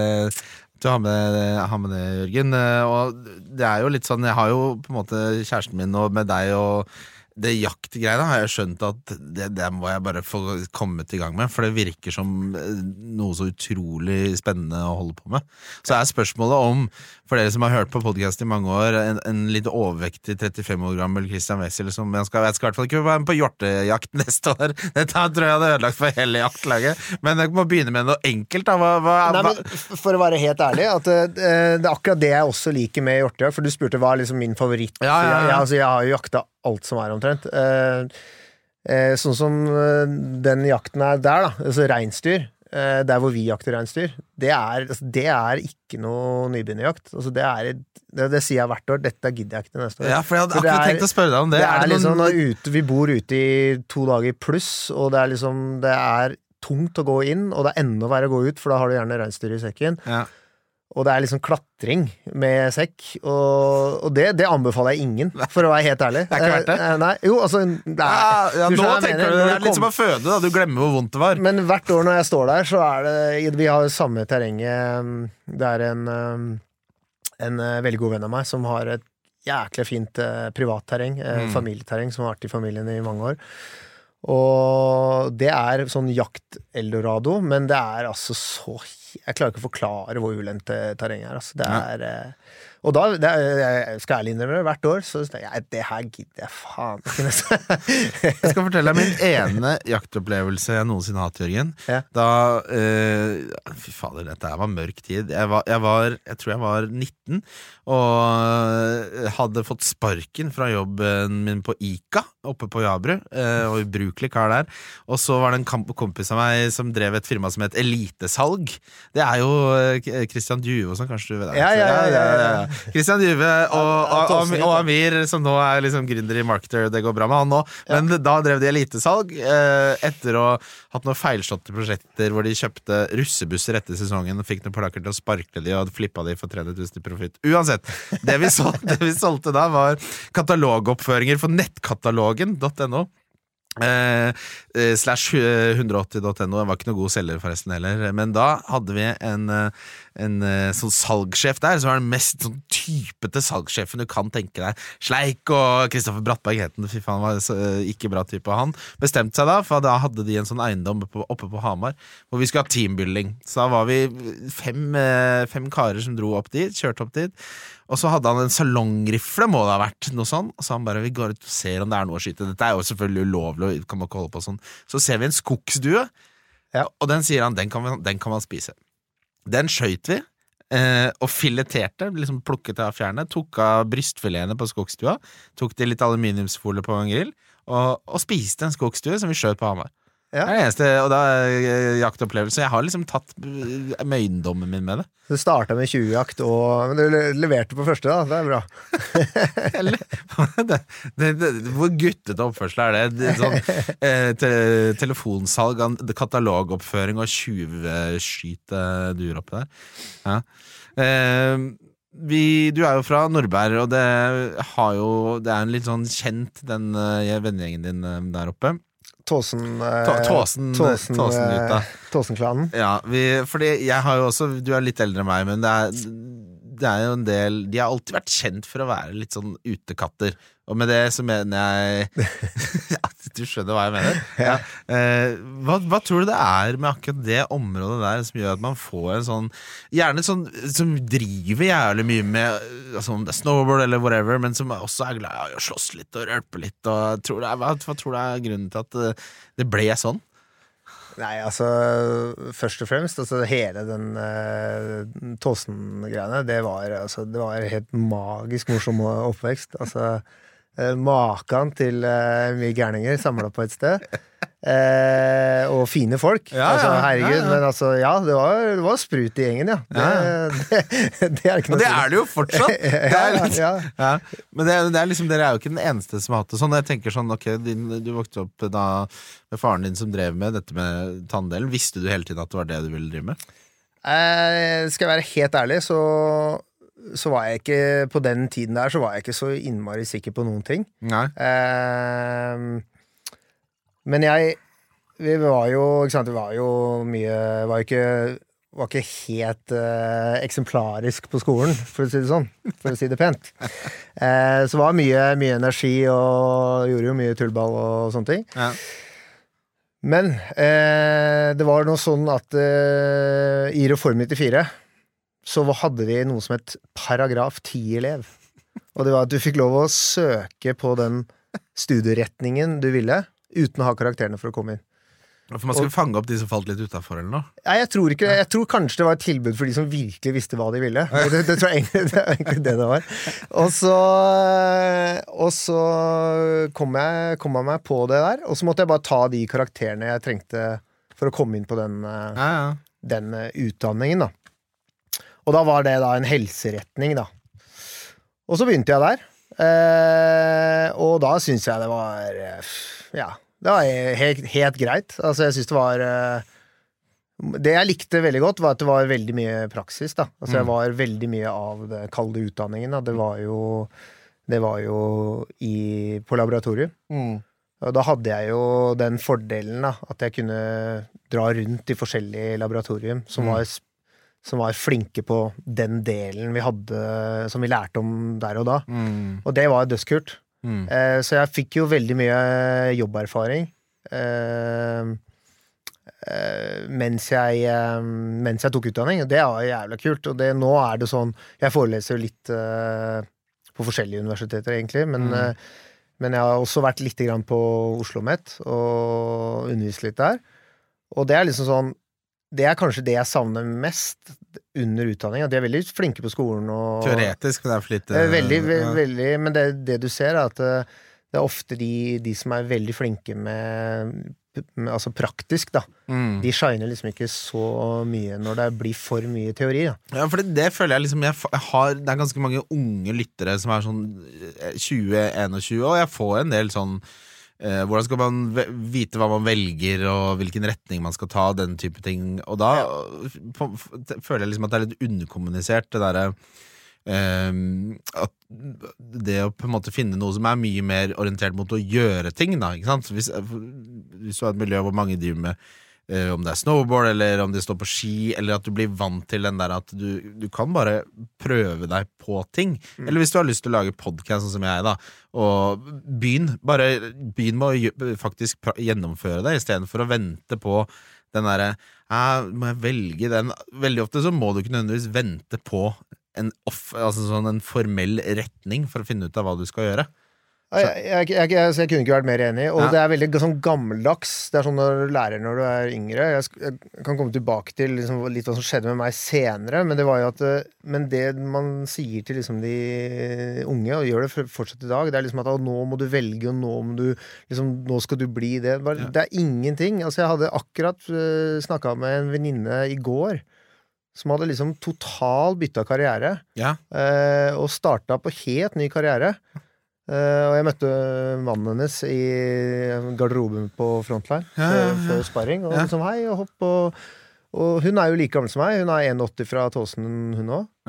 Speaker 2: du har med, har med det, Jørgen. Og det er jo litt sånn, jeg har jo på en måte kjæresten min og med deg og det jaktgreiene har jeg skjønt at det, det må jeg bare få kommet i gang med, for det virker som noe så utrolig spennende å holde på med. Så er spørsmålet om, for dere som har hørt på podcast i mange år, en, en litt overvektig trettifem år gammel Christian Wessel, som jeg skal, jeg skal i hvert fall ikke være med på hjortejakt neste år. Dette tror jeg hadde ødelagt for hele jaktlaget, men jeg må begynne med noe enkelt da. Hva, hva,
Speaker 3: Nei, men for å være helt ærlig, at uh, det er akkurat det jeg også liker med hjortejakt, for du spurte hva er liksom min favoritt.
Speaker 2: Ja, ja, ja.
Speaker 3: Jeg, jeg, altså, jeg har jo jakta alt som er omtrent. Eh, eh, sånn som eh, den jakten er der, da, altså reinsdyr, eh, der hvor vi jakter reinsdyr, det er, altså, det er ikke noe nybegynnerjakt. Altså, det, er, det, det sier jeg hvert år, dette gidder jeg ikke til neste år.
Speaker 2: Ja, for jeg hadde akkurat er, tenkt å spørre deg om det.
Speaker 3: Det er,
Speaker 2: er det
Speaker 3: liksom,
Speaker 2: noen...
Speaker 3: ute, vi bor ute i to dager pluss, og det er liksom, det er tungt å gå inn, og det er enda verre å gå ut, for da har du gjerne reinsdyr i sekken.
Speaker 2: Ja.
Speaker 3: Og det er liksom klatring med sekk, og, og det, det anbefaler jeg ingen, for å være helt ærlig.
Speaker 2: Det er ikke verdt det?
Speaker 3: Eh, nei, jo, altså det er,
Speaker 2: ja, ja,
Speaker 3: du
Speaker 2: nå
Speaker 3: skjønner,
Speaker 2: tenker
Speaker 3: mener,
Speaker 2: du, det er litt
Speaker 3: kom,
Speaker 2: som å føde da, du glemmer hvor vondt det var.
Speaker 3: Men hvert år når jeg står der, så er det, vi har samme terrenget, det er en, en veldig god venn av meg, som har et jæklig fint uh, privatterreng, uh, mm. familieterreng, som har vært i familien i mange år. Og det er sånn jakt-eldorado, men det er altså så jeg klarer ikke å forklare hvor ulendt terreng er altså. Det er ja. Og da, det er, jeg skal ærlig innrømme hvert år så jeg, det her gidder jeg faen ikke
Speaker 2: jeg skal fortelle deg min ene jaktopplevelse jeg noensinne har hatt, Jørgen.
Speaker 3: Ja.
Speaker 2: Da, uh, fy fader, dette her var mørk tid. Jeg, var, jeg, var, jeg tror jeg var nitten og hadde fått sparken fra jobben min på Ica oppe på Jabru, uh, og ubrukelig kar der. Og så var det en kompis av meg som drev et firma som het Elitesalg. Det er jo uh, Christian Djuve som kanskje du vet.
Speaker 3: Ja, ja, ja, ja, ja.
Speaker 2: Christian Djuve og, og, og, og Amir, som nå er liksom gründer i Marketer, det går bra med han nå, men ja. Da drev de elitesalg eh, etter å ha hatt noen feilslåtte prosjekter hvor de kjøpte russebusser etter sesongen og fikk noen plakker til å sparkle de og flippa de for tre hundre tusen i profitt. Uansett, det vi, sol, det vi solgte da var katalogoppføringer for nettkatalogen punktum no. Eh, eh, slash hundre åtti punktum no. Det var ikke noe god selger forresten heller, men da hadde vi en, en sånn salgssjef der som var den mest sånn typete salgssjefen du kan tenke deg. Sleik og Kristoffer Brattberg het den, fy faen, var så, ikke bra type. Han bestemte seg da, for da hadde de en sånn eiendom oppe, oppe på Hamar hvor vi skulle ha teambuilding. Så da var vi fem, fem karer som dro opp dit, kjørte opp dit. Og så hadde han en salongrifle, må det ha vært noe sånn. Og så han bare, vi går ut og ser om det er noe å skyte. Dette er jo selvfølgelig ulovlig, kan man ikke holde på sånn. Så ser vi en skogsdue, ja. Og den sier han, den kan, vi, den kan man spise. Den skjøt vi, eh, og fileterte, liksom plukket av fjerne, tok av brystfiletene på skogsdua, tok de litt aluminiumsfolie på en grill, og, og spiste en skogsdue som vi skjøt på Hamar. Ja. Det er det eneste, og da er jaktopplevelse. Jeg har liksom tatt møyndommen min med det.
Speaker 3: Du startet med tjue-jakt, og du leverte på første da, det er bra.
Speaker 2: det, det, det, hvor guttete oppførsel er det? det sånn, eh, te, telefonsalg, katalogoppføring og tjuvskyte duer oppi der. Ja. Eh, vi, du er jo fra Nordberg, og det, har jo, det er en litt sånn kjent, den uh, vennegjengen din uh, der oppe.
Speaker 3: Tåsen eh,
Speaker 2: Tå, Tåsen,
Speaker 3: Tåsen,
Speaker 2: Tåsen gutta.
Speaker 3: Tåsen-klanen.
Speaker 2: Ja, vi, fordi jeg har jo også, du er litt eldre enn meg, men det er, det er jo en del, de har alltid vært kjent for å være litt sånn utekatter. Og med det så mener jeg ja, du skjønner hva jeg mener. Ja. Eh, hva, hva tror du det er med akkurat det området der som gjør at man får en sånn, gjerne sånn som driver jævlig mye med, altså om det er snowboard eller whatever, men som også er glad i å slåss litt og rølpe litt, og tror det er, hva, hva tror du er grunnen til at det ble sånn?
Speaker 3: Nei, altså først og fremst altså, hele den uh, Tåsen-greiene det var, altså, det var helt magisk morsom oppvekst altså uh, maken til uh, mye gærninger samlet på et sted uh, og fine folk
Speaker 2: ja,
Speaker 3: altså, herregud,
Speaker 2: ja, ja.
Speaker 3: men altså ja, det var, det var sprut i gjengen ja, det,
Speaker 2: ja.
Speaker 3: det, det, det er ikke noe
Speaker 2: og det er det jo fortsatt det er litt,
Speaker 3: ja, ja.
Speaker 2: Ja. Men det er, det er liksom, dere er jo ikke den eneste som har hatt det sånn. Jeg tenker sånn, ok, din, du vokste opp da med faren din som drev med dette med tanndelen. Visste du hele tiden at det var det du ville drive med?
Speaker 3: Eh, skal jeg være helt ærlig, så, så var jeg ikke, på den tiden der, så var jeg ikke så innmari sikker på noen ting.
Speaker 2: Nei.
Speaker 3: Eh, men jeg, vi var jo, ikke sant, det var jo mye, var ikke, var ikke helt eh, eksemplarisk på skolen, for å si det sånn, for å si det pent. Eh, så var mye, mye energi, og gjorde jo mye tullball og sånne ting.
Speaker 2: Ja.
Speaker 3: Men eh, det var noe sånn at eh, i Reform nittifire så hadde vi noe som het paragraf ti-elev. Og det var at du fikk lov å søke på den studieretningen du ville, uten å ha karakterene for å komme inn.
Speaker 2: For man skulle og, fange opp de som falt litt utenfor eller noe?
Speaker 3: Nei, jeg tror ikke, jeg tror kanskje det var et tilbud for de som virkelig visste hva de ville. Det, det, tror jeg egentlig, det er egentlig det det var. Og så, og så kom, jeg, kom jeg meg på det der, og så måtte jeg bare ta de karakterene jeg trengte for å komme inn på den,
Speaker 2: ja, ja.
Speaker 3: den utdanningen da. Og da var det da en helseretning da. Og så begynte jeg der, eh, og da synes jeg det var, ja, det var helt, helt greit. Altså, jeg synes det var det jeg likte veldig godt var at det var veldig mye praksis da. Altså, jeg var veldig mye av det kalde utdanningen da. Det var jo det var jo i, på laboratoriet. Mm. Og da hadde jeg jo den fordelen da, at jeg kunne dra rundt i forskjellige laboratorium som var, som var flinke på den delen vi hadde, som vi lærte om der og da. Mm. Og det var dødskult. Mm. Eh, så jeg fikk jo veldig mye jobberfaring eh, eh, mens jeg eh, mens jeg tok utdanning, og det var jævla kult. Og det, nå er det sånn, jeg foreleser jo litt eh, på forskjellige universiteter egentlig, men, mm. eh, men jeg har også vært litt grann på OsloMet og undervist litt der. Og det er liksom sånn, det er kanskje det jeg savner mest under utdanning, at de er veldig flinke på skolen. Og,
Speaker 2: teoretisk, men det er for litt...
Speaker 3: Veldig, ve ja. veldig, men det, det du ser er at det, det er ofte de, de som er veldig flinke med, med altså praktisk da, mm. de shiner liksom ikke så mye når det blir for mye teori da.
Speaker 2: Ja, for det, det føler jeg liksom, jeg, jeg har, det er ganske mange unge lyttere som er sånn tjue til enogtjue, og jeg får en del sånn Eh, hvordan skal man vite hva man velger og hvilken retning man skal ta, den type ting, og da ja. på, føler jeg liksom at det er litt underkommunisert det der eh, at det å på en måte finne noe som er mye mer orientert mot å gjøre ting da, ikke sant? Hvis, hvis du har et miljø hvor mange driver med eh, om det er snowboard eller om det står på ski, eller at du blir vant til den der at du, du kan bare prøve deg på ting, mm. eller hvis du har lyst til å lage podcast sånn som jeg da, og begynn, bare begynn med å faktisk gjennomføre det i stedet for å vente på den der, må jeg velge den, veldig ofte så må du ikke nødvendigvis vente på en, off, altså sånn en formell retning for å finne ut av hva du skal gjøre.
Speaker 3: Jeg, jeg, jeg, jeg, jeg kunne ikke vært mer enig, og ja. det er veldig sånn gammeldags, det er sånn når du lærer når du er yngre. Jeg, jeg kan komme tilbake til liksom, litt hva som skjedde med meg senere, men det var jo at, men det man sier til liksom, de unge, og gjør det fortsatt i dag, det er liksom at nå må du velge, og nå må du, liksom, nå skal du bli det. Bare, ja. Det er ingenting. Altså jeg hadde akkurat uh, snakket med en venninne i går, som hadde liksom total byttet karriere, ja. uh, og startet på helt ny karriere. Uh, og jeg møtte mannen hennes i garderoben på Frontline ja, ja, ja. før sparring, og ja. liksom hei og hopp og, og hun er jo like gammel som meg, hun er en komma åtti fra Tåsen hun også ja.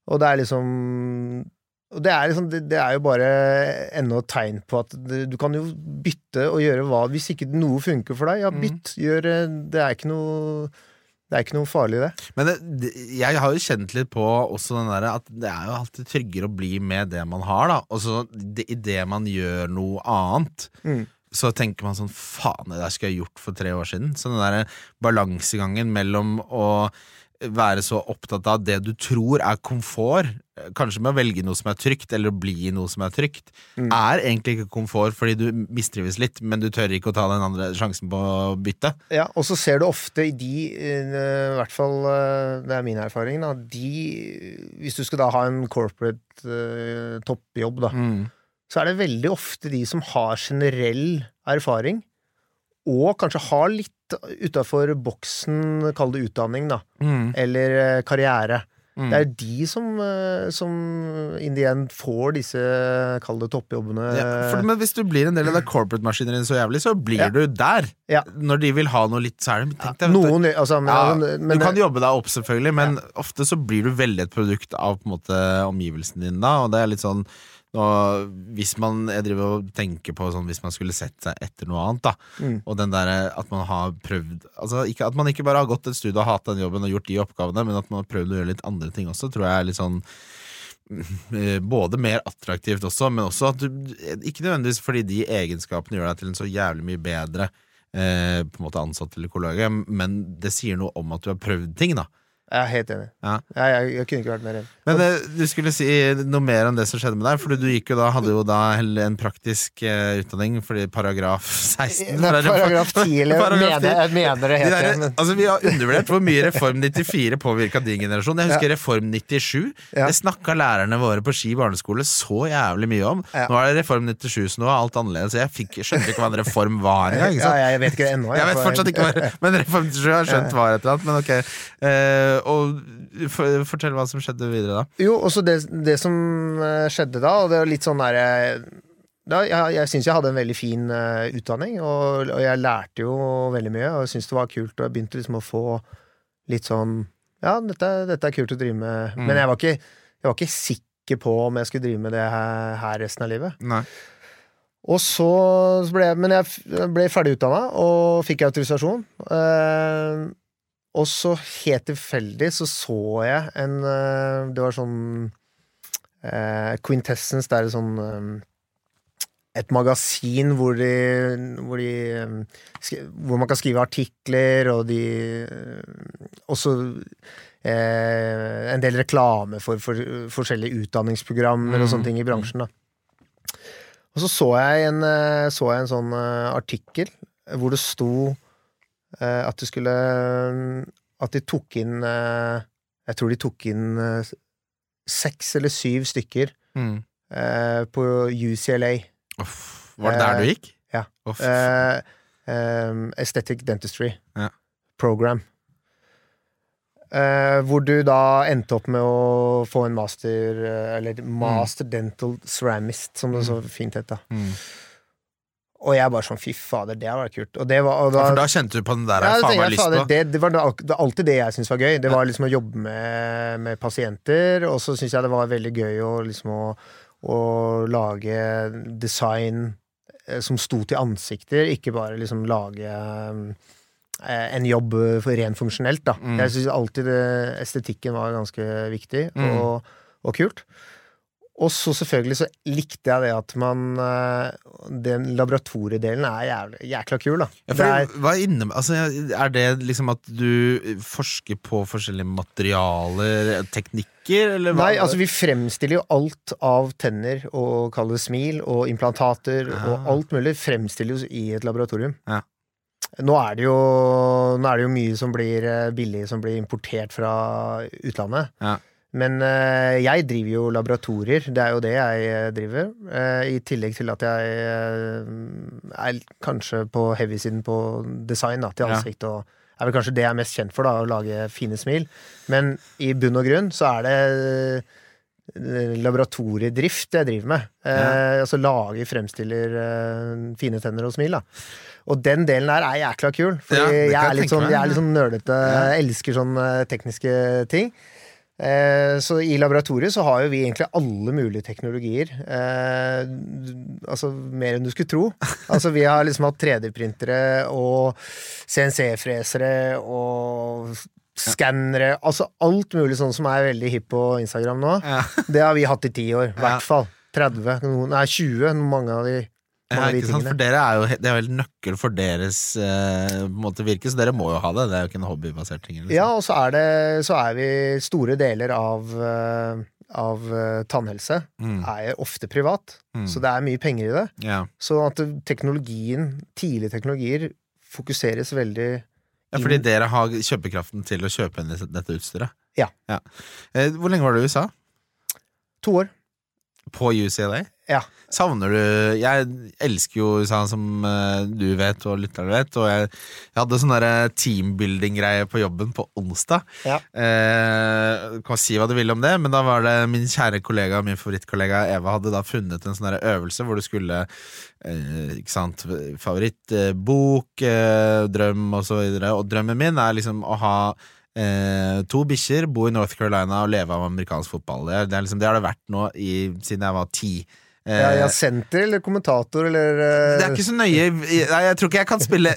Speaker 3: Og det er liksom Og det er, liksom, det, det er jo bare enda et tegn på at du, du kan jo bytte og gjøre hva hvis ikke noe funker for deg. Ja, bytt, mm. gjør Det er ikke noe Det er ikke noe farlig, det.
Speaker 2: Men det, det, jeg har jo kjent litt på også den der at det er jo alltid tryggere å bli med det man har, da. Og så i det man gjør noe annet, mm. så tenker man sånn, faen, det der skulle jeg gjort for tre år siden. Så den der balansegangen mellom å være så opptatt av det du tror er komfort, kanskje med å velge noe som er trygt, eller å bli noe som er trygt, mm. er egentlig ikke komfort fordi du mistrives litt, men du tør ikke å ta den andre sjansen på å bytte.
Speaker 3: Ja, og så ser du ofte i de, i hvert fall, det er min erfaring, da, de, hvis du skal da ha en corporate uh, toppjobb, da, mm. så er det veldig ofte de som har generell erfaring, og kanskje har litt utenfor boksen, kall det utdanning da, mm. eller karriere. Mm. Det er de som, som in the end får disse, kall det toppjobbene.
Speaker 2: Ja, for, men hvis du blir en del av det corporate-maskineriet så jævlig, så blir ja. du der. Ja. Når de vil ha noe litt særlig. Tenk deg,
Speaker 3: Noen, altså, men,
Speaker 2: ja,
Speaker 3: men,
Speaker 2: du kan jobbe deg opp selvfølgelig, men ja. ofte så blir du veldig et produkt av på en måte omgivelsen din da, og det er litt sånn og hvis man, jeg driver og tenker på sånn, hvis man skulle sett seg etter noe annet da, mm. og den der at man har prøvd, altså ikke, at man ikke bare har gått et studie og hatt den jobben og gjort de oppgavene, men at man har prøvd å gjøre litt andre ting også, tror jeg er litt sånn både mer attraktivt også, men også at du, ikke nødvendigvis fordi de egenskapene gjør deg til en så jævlig mye bedre eh, på en måte ansatt eller kollega, men det sier noe om at du har prøvd ting da.
Speaker 3: Jeg er helt enig. Ja. Jeg, jeg, jeg kunne ikke vært mer enig.
Speaker 2: Men det, du skulle si noe mer om det som skjedde med deg, for du gikk jo da, hadde jo da en praktisk uh, utdanning, fordi paragraf seksten
Speaker 3: Nei, paragraf ti, eller paragraf mener, jeg mener det helt
Speaker 2: de der, men... Altså, vi har undervurdert hvor mye Reform nittifire påvirket din generasjon. Jeg husker ja. Reform nittisju. Ja. Det snakket lærerne våre på Ski barneskole så jævlig mye om. Ja. Nå er det Reform nittisju, så nå er alt annerledes. Jeg fikk, skjønte ikke hva en reform var engang.
Speaker 3: Ja, jeg vet ikke det ennå.
Speaker 2: Jeg, jeg vet fortsatt ikke hva, men Reform nittisju har skjønt hva et eller annet, men ok. Uh, og for, fortell hva som skjedde videre da.
Speaker 3: Jo, også det, det som skjedde da, og det var litt sånn der da, jeg, jeg synes jeg hadde en veldig fin uh, utdanning, og, og jeg lærte jo veldig mye, og jeg synes det var kult, og jeg begynte liksom å få litt sånn, ja, dette, dette er kult å drive med, mm. men jeg var, ikke, jeg var ikke sikker på om jeg skulle drive med det her, her resten av livet.
Speaker 2: Nei.
Speaker 3: Og så ble jeg, men jeg ble ferdig utdannet, og fikk autorisasjon, uh, og så helt tilfeldig så så jeg en, det var sånn eh, Quintessence, det er sånn et magasin hvor de, hvor de hvor man kan skrive artikler, og de også eh, en del reklame for, for forskjellige utdanningsprogrammer mm. og sånne ting i bransjen da. Og så så jeg en, så jeg en sånn artikkel hvor det sto at du skulle at de tok inn jeg tror de tok inn seks eller syv stykker mm. på U C L A.
Speaker 2: Uff, var det der du gikk?
Speaker 3: Ja. Uh, um, Aesthetic Dentistry ja. Program. Uh, hvor du da endte opp med å få en master eller Master mm. Dental Ceramist, som det så fint heter. Mm. Og jeg bare sånn, fy fader, det har vært kult. Og det var, og da,
Speaker 2: ja, for da kjente du på den der, ja, faen var lyst på.
Speaker 3: Det, det var det, alltid det jeg synes var gøy. Det var liksom å jobbe med, med pasienter, og så synes jeg det var veldig gøy å, liksom å, å lage design som sto til ansikter, ikke bare liksom lage eh, en jobb for ren funksjonelt da. Mm. Jeg synes alltid det, estetikken var ganske viktig mm. og, og kult. Og så selvfølgelig så likte jeg det at man den laboratoriedelen er jævlig, jækla kul da.
Speaker 2: Ja, for det er, hva inne, altså, er det liksom at du forsker på forskjellige materialer, teknikker, eller hva?
Speaker 3: Nei, altså vi fremstiller jo alt av tenner og kaller det smil og implantater ja. Og alt mulig fremstilles i et laboratorium. Ja. Nå er det jo, nå er det jo mye som blir billig, som blir importert fra utlandet. Ja. Men uh, jeg driver jo laboratorier, det er jo det jeg driver, uh, i tillegg til at jeg uh, er kanskje på heavy-siden på design da, til ansikt, ja. Og er vel kanskje det jeg er mest kjent for da, å lage fine smil. Men i bunn og grunn så er det uh, laboratoriedrift jeg driver med. Uh, ja. Altså lage, fremstiller uh, fine tenner og smil da. Og den delen her er jækla kul, fordi ja, jeg, er litt sånn, jeg er litt sånn nerdete, ja. Jeg elsker sånne tekniske ting. Eh, så i laboratoriet så har jo vi egentlig alle mulige teknologier. Eh, altså mer enn du skulle tro. Altså vi har liksom hatt tre D-printere og C N C-fresere og skannere. Altså alt mulig sånn som er veldig hipp på Instagram nå. Ja. Det har vi hatt i ti år, i hvert fall. tretti, noen, nei tjue, mange av de
Speaker 2: Ja, ikke sant? For dere er jo det er vel nøkkel for deres eh, på en måte virke, så dere må jo ha det. Det er jo ikke en hobbybasert ting. Liksom.
Speaker 3: Ja, og så er, det, så er vi store deler av, uh, av uh, tannhelse mm. er ofte privat, mm. så det er mye penger i det. Ja. Så at teknologien, tidlige teknologier, fokuseres veldig
Speaker 2: Ja, fordi inn. Dere har kjøpekraften til å kjøpe inn dette utstyret?
Speaker 3: Ja.
Speaker 2: ja. Eh, hvor lenge var du i U S A?
Speaker 3: To år.
Speaker 2: På U C L A?
Speaker 3: Ja.
Speaker 2: Savner du Jeg elsker jo U S A som uh, du vet og lytterne vet, og jeg, jeg hadde sånn der teambuilding-greie på jobben på onsdag. Ja. Eh, kan si hva du vil om det, men da var det min kjære kollega, min favorittkollega Eva, hadde da funnet en sånn der øvelse hvor du skulle eh, ikke sant, favorittbok, eh, drøm og så videre, og drømmen min er liksom å ha Eh, to bikkjer, bo i North Carolina og leve av amerikansk fotball. Det, er, det, er liksom, det har det vært nå i, siden jeg var ti.
Speaker 3: Eh, ja, ja, senter eller kommentator eller uh...
Speaker 2: Det er ikke så nøye. Nei, jeg tror ikke jeg kan spille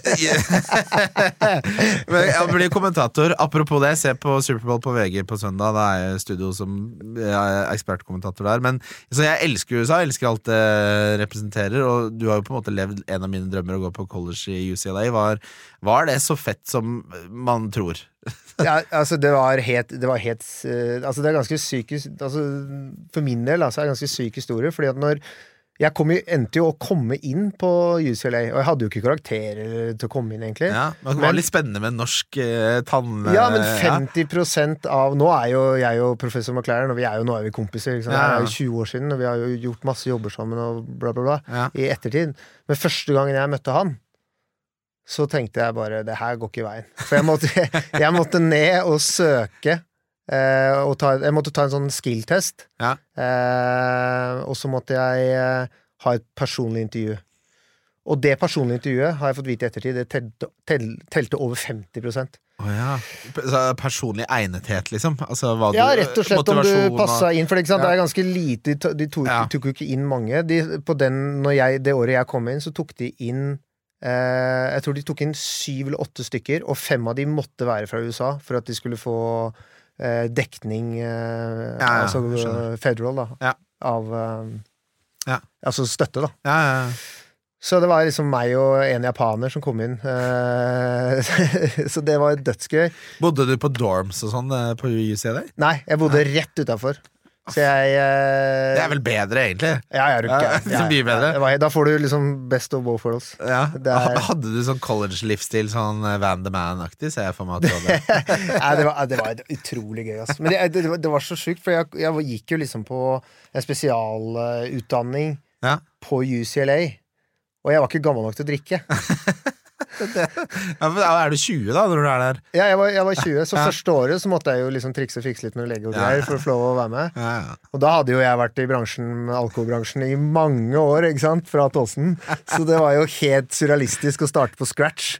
Speaker 2: Men jeg blir kommentator. Apropos det, se på Superbowl på V G på søndag. Da er jeg studio som jeg er ekspertkommentator der. Men så jeg elsker U S A, jeg elsker alt det representerer. Og du har jo på en måte levd en av mine drømmer å gå på college i U C L A. Var, var det så fett som man tror?
Speaker 3: Ja, altså det var helt, det var helt uh, altså det er ganske psykisk altså for min del altså er det ganske syk historie, fordi at når jeg kom jo, endte jo å komme inn på U C L A, og jeg hadde jo ikke karakterer til å komme inn egentlig.
Speaker 2: Ja, men det var litt spennende med norsk eh, tann...
Speaker 3: Ja, men femti prosent av, nå er jo jeg og professor McLaren, og vi er jo, nå er vi kompiser, ikke sant? Ja, ja. Det er jo tjue år siden, og vi har jo gjort masse jobber sammen og bla bla bla, ja. I ettertid. Men første gangen jeg møtte han, så tenkte jeg bare, det her går ikke i veien. For jeg måtte, jeg måtte ned og søke, eh, og ta, jeg måtte ta en sånn skill-test, ja. eh, og så måtte jeg eh, ha et personlig intervju. Og det personlige intervjuet, har jeg fått vite i ettertid, det telte, tel, telte over femti prosent.
Speaker 2: Å oh, ja. Så personlig egnethet, liksom? Altså, hva du,
Speaker 3: ja, rett og slett om du passet inn, for det, ja. Det er ganske lite, de tok, ja. tok jo ikke inn mange. De, på den, når jeg, det året jeg kom inn, så tok de inn Uh, jeg tror de tok inn syv eller åtte stykker, og fem av de måtte være fra U S A for at de skulle få uh, dekning uh, ja, ja, altså uh, federal da ja. Av uh, ja. Altså støtte da
Speaker 2: ja, ja, ja.
Speaker 3: Så det var liksom meg og en japaner som kom inn uh, så det var dødsgøy.
Speaker 2: Bodde du på dorms og sånn uh, på U C L A?
Speaker 3: Nei, jeg bodde ja. Rett utenfor. Så jeg uh,
Speaker 2: Det er vel bedre, egentlig?
Speaker 3: Ja, jeg er ikke ja, ja, mye bedre. Ja, var, da får du liksom best of both worlds.
Speaker 2: Ja. Er, hadde du sånn college-livsstil, sånn Van the Man-aktig, ser jeg for meg at det
Speaker 3: ja, det, var, det var utrolig gøy, altså. Men det, det, det var så sykt, for jeg, jeg gikk jo liksom på en spesialutdanning ja. På U C L A, og jeg var ikke gammel nok til å drikke.
Speaker 2: det, ja, er du tjue da, når du er der?
Speaker 3: Ja, jeg var, jeg var tjue, så ja. Første året så måtte jeg jo liksom trikse og fikse litt med lege og greier ja. For å få lov å være med ja, ja. Og da hadde jo jeg vært i bransjen, alkoholbransjen i mange år, ikke sant, fra Tåsen. Så det var jo helt surrealistisk å starte på scratch.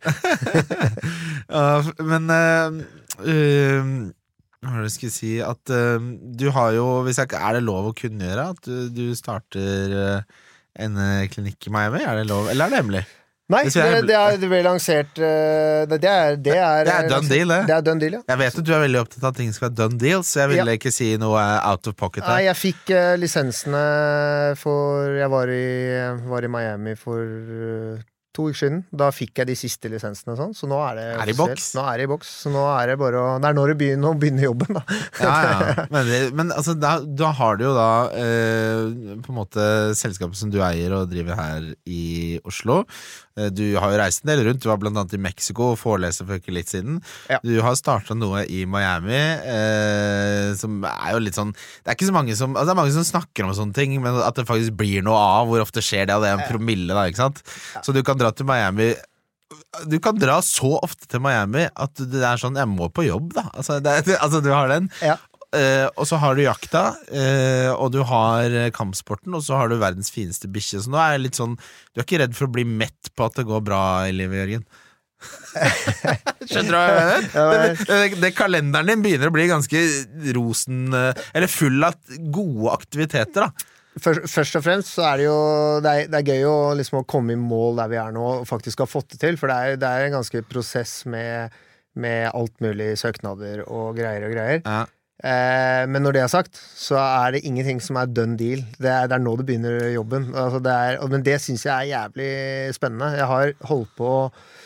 Speaker 2: uh, Men uh, uh, hva er det jeg skulle si at uh, du har jo, hvis jeg, er det lov å kunne gjøre at du, du starter uh, en uh, klinikk i Miami? Er det lov, eller er det hemmelig?
Speaker 3: Nei, det, det, er, det ble lansert uh, det, er, det, er,
Speaker 2: det er done deal, det.
Speaker 3: Det er done deal, ja.
Speaker 2: Jeg vet at du er veldig opptatt av at ting skal være done deal, så jeg ville ja. Ikke si noe out of pocket her.
Speaker 3: Nei, jeg fikk uh, lisensene for Jeg var i, var i Miami for uh, to uker siden. Da fikk jeg de siste lisensene og sånn, så nå er det
Speaker 2: er i boks.
Speaker 3: Nå er det i boks, så nå er det bare å Det er når det begynner å begynne jobben, da.
Speaker 2: Ja, ja. Men, det, men altså, da, da har du jo da eh, på en måte selskapet som du eier og driver her i Oslo. Du har jo reist en del rundt. Du var blant annet i Mexico og foreleser for ikke litt siden. Ja. Du har startet noe i Miami eh, som er jo litt sånn Det er ikke så mange som altså det er mange som snakker om sånne ting, men at det faktisk blir noe av. Hvor ofte skjer det? Og det er en promille, da, ikke sant? Ja. Så du kan dra til Miami Du kan dra så ofte til Miami at det er sånn Jeg må på jobb, da. Altså, det, altså du har den. Ja. Uh, og så har du jakta, uh, og du har kampsporten, og så har du verdens fineste bikkje. Så nå er jeg litt sånn Du er ikke redd for å bli mett på at det går bra i livet, Jørgen? Skjønner du hva jeg mener? Det, det, det kalenderen din begynner å bli ganske rosen, eller full av gode aktiviteter, da.
Speaker 3: Først, først og fremst så er det jo det er, det er gøy å, liksom, å komme i mål der vi er nå og faktisk ha fått det til, for det er, det er en ganske prosess med, med alt mulig søknader og greier og greier. Ja. Eh, men når det er sagt, så er det ingenting som er done deal. Det er, det er nå det begynner jobben. Altså det er, men det synes jeg er jævlig spennende. Jeg har holdt på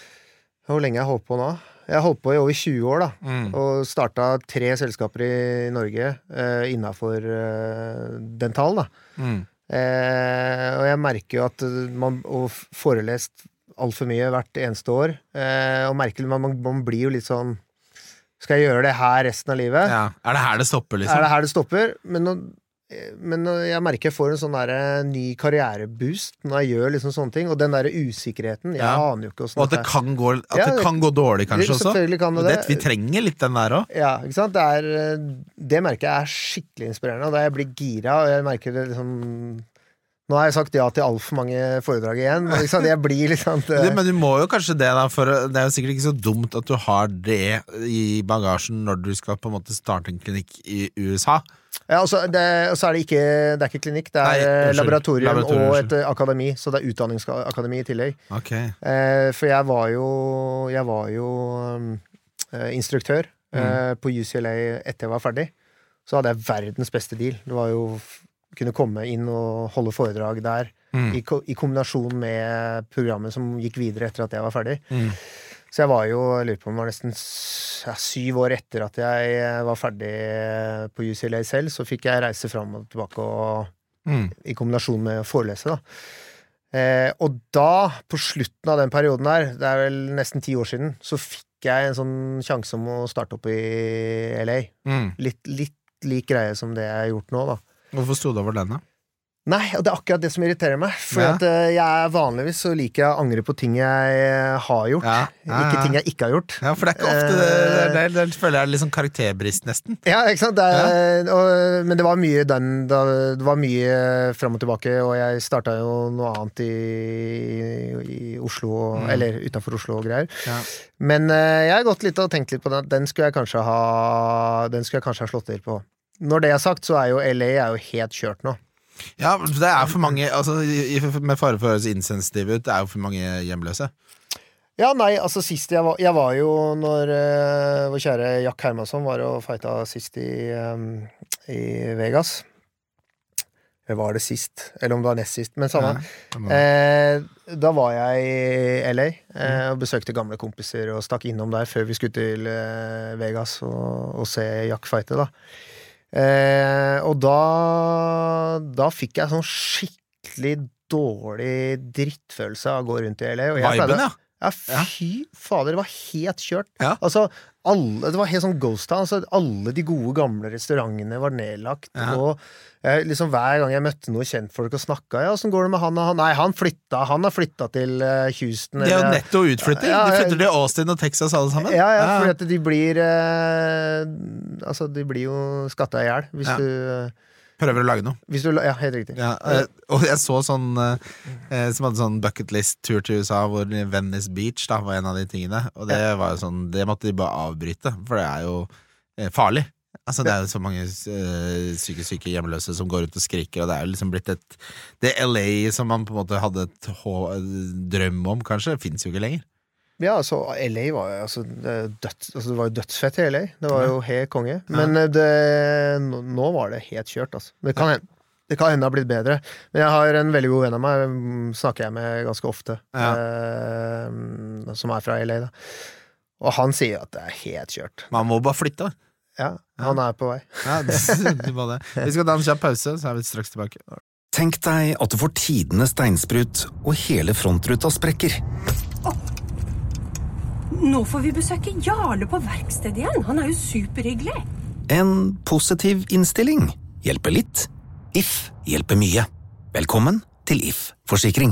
Speaker 3: Hvor lenge har jeg holdt på nå? Jeg har holdt på i over tjue år da, mm. og startet tre selskaper i Norge eh, innenfor eh, dental da. Mm. Eh, og jeg merker jo at man og forelest alt for mye hvert eneste år, eh, og merker man, man, man blir jo litt sånn, skal jeg gjøre det her resten av livet?
Speaker 2: Ja. Er det her det stopper liksom?
Speaker 3: Er det her det stopper? Men nå Men jeg merker jeg får en sånn der ny karriereboost når jeg gjør liksom sånne ting, og den der usikkerheten, jeg ja. aner jo ikke
Speaker 2: og at det kan gå, at ja, det kan gå dårlig kanskje også
Speaker 3: kan det.
Speaker 2: Det, vi trenger litt den der også
Speaker 3: ja, ikke sant? Det, er, det merker jeg er skikkelig inspirerende, og da jeg blir gira og jeg merker det liksom nå har jeg sagt ja til alt for mange foredrag igjen, men liksom, jeg blir liksom det...
Speaker 2: Men du må jo kanskje det da, for det er jo sikkert ikke så dumt at du har det i bagasjen når du skal på en måte starte en klinikk i U S A.
Speaker 3: Ja, og så er det ikke, det er ikke klinikk, det er Nei, laboratorium, laboratorium og et akademi, så det er utdanningsakademi i tillegg.
Speaker 2: Okay.
Speaker 3: Eh, for jeg var jo, jeg var jo um, instruktør mm. eh, på U C L A etter jeg var ferdig, så hadde jeg verdens beste deal. Det var jo kunne komme inn og holde foredrag der mm. i, ko- i kombinasjon med programmet som gikk videre etter at jeg var ferdig. Mm. Så jeg var jo, jeg lurer på om det var nesten ja, syv år etter at jeg var ferdig på U C L A selv, så fikk jeg reise fram og tilbake og, mm. i kombinasjon med å forelese da. Eh, og da, på slutten av den perioden her, det er vel nesten ti år siden, så fikk jeg en sånn sjanse om å starte opp i L A. Mm. Litt, litt lik greie som det jeg har gjort nå da.
Speaker 2: Hvorfor stod det over den da?
Speaker 3: Nei, og det er akkurat det som irriterer meg. For ja. at uh, jeg er vanligvis så liker jeg å angre på ting jeg har gjort, ja, ja, ja. ikke ting jeg ikke har gjort.
Speaker 2: Ja, for det er ikke ofte det, det, det, det, det føler jeg er litt sånn karakterbrist nesten.
Speaker 3: Ja, ikke sant? Det er, ja. og, men det var mye den, da, det var mye frem og tilbake, og jeg startet jo noe annet i, i Oslo, mm. eller utenfor Oslo og greier. Ja. Men uh, jeg har gått litt og tenkt litt på den. Den skulle jeg kanskje ha, den skulle jeg kanskje ha slått til på. Når det er sagt, så er jo L A er jo helt kjørt nå.
Speaker 2: Ja, det er for mange, altså, med fare for å høres insensitiv ut, det er jo for mange hjemløse.
Speaker 3: Ja, nei, altså sist jeg var, jeg var jo når uh, vår kjære Jack Hermansson var og fighta sist i, um, i Vegas. Eller var det sist? Eller om det var nest sist, men samme. Ja, eh, da var jeg i L A eh, og besøkte gamle kompiser og stakk innom der før vi skulle til uh, Vegas og, og se Jack fighte da. Eh, og da da fikk jeg sånn skikkelig dårlig drittfølelse av å gå rundt i L A og jeg
Speaker 2: Viben,
Speaker 3: pleide,
Speaker 2: ja.
Speaker 3: ja, fy fader, det var helt kjørt
Speaker 2: ja.
Speaker 3: altså, alle, det var helt sånn ghost town altså, alle de gode gamle restaurantene var nedlagt ja. og jeg, liksom hver gang jeg møtte noen kjentfolk og snakket ja, hvordan går det med han og han? Nei, han flytta, han har flyttet til uh, Houston
Speaker 2: Det er jo netto utflytting, ja, de flytter til Austin og Texas alle sammen
Speaker 3: Ja, ja, ja. fordi at de blir uh, altså, de blir jo skattet i hjel hvis ja. du uh,
Speaker 2: prøver å lage noe.
Speaker 3: Hvis du, ja, helt riktig.
Speaker 2: Ja, og jeg så sånn eh, som hadde sånn bucket list tur til U S A hvor Venice Beach da var en av de tingene, og det var jo sånn, det måtte de bare avbryte, for det er jo eh, farlig. Altså det er jo så mange eh, syke, syke hjemløse som går ut og skriker, og det er jo liksom blitt et det L A som man på en måte hadde et hå- drøm om, kanskje, finnes jo ikke lenger.
Speaker 3: Ja, altså, L A var jo altså, døds, altså, det var jo dødsfett i L A. Det var jo helt konge. Men det, nå, nå var det helt kjørt, altså. Det kan, hende, det kan hende ha blitt bedre. Men jeg har en veldig god venn av meg, snakker jeg med ganske ofte, ja. eh, som er fra L A, da. Og han sier at det er helt kjørt.
Speaker 2: Man må bare flytte, da.
Speaker 3: Ja, han er på vei.
Speaker 2: Ja, det var det. Vi skal da en kjapp pause, så er vi straks tilbake.
Speaker 1: Tenk deg at du får tidene steinsprut, og hele frontruta sprekker.
Speaker 4: Åh! Nå får vi besøke Jarle på verkstedet igjen. Han er jo superhyggelig.
Speaker 1: En positiv innstilling hjelper litt. If hjelper mye. Velkommen til If Forsikring.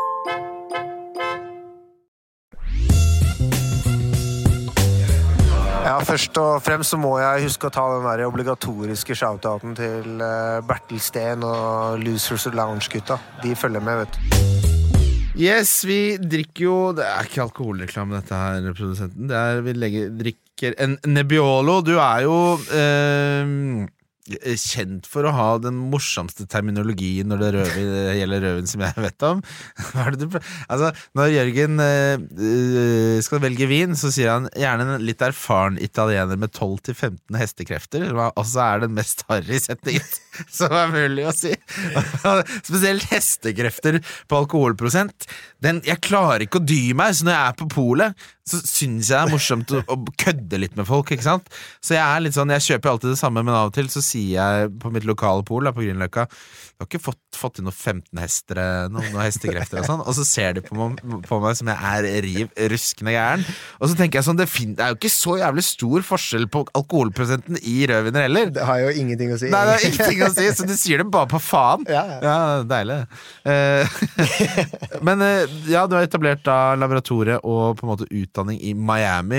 Speaker 3: Ja, først og fremst så må jeg huske å ta den der obligatoriske shoutouten til uh, Bertil Steen og Losers Lounge-gutta. De følger med, vet du.
Speaker 2: Yes, vi drikker jo, det er ikke alkoholreklame dette her, produsenten. Det er, vi legger, drikker en Nebbiolo. Du er jo eh, kjent for å ha den morsomste terminologien når det rødvin, gjelder rødvin som jeg vet om. Hva er det du, altså, når Jørgen uh, skal velge vin, så sier han gjerne en litt erfaren italiener med tolv til femten hestekrefter, som også er den mest harry setningen som er mulig å si. Spesielt hestekrefter på alkoholprosent. Den, jeg klarer ikke å dy meg, så når jeg er på polet, så synes jeg det er morsomt å, å kødde litt med folk, ikke sant? Så jeg er litt sånn, jeg kjøper alltid det samme, men av og til så sier jeg på mitt lokale pol, da, på Grünerløkka, jeg har ikke fått, fått inn noen femten hester, noen, noen hestekrefter og sånn, og så ser de på meg, på meg som jeg er riv, ruskende gæren, og så tenker jeg sånn, det, fin, det er jo ikke så jævlig stor forskjell på alkoholprosenten i rødviner heller.
Speaker 3: Det har jo ingenting å si.
Speaker 2: Nei, det har ingenting å si, så du sier det bare på faen.
Speaker 3: Ja, ja.
Speaker 2: Ja, deilig. Men ja, du har etablert da laboratoriet og på en måte utdanning i Miami,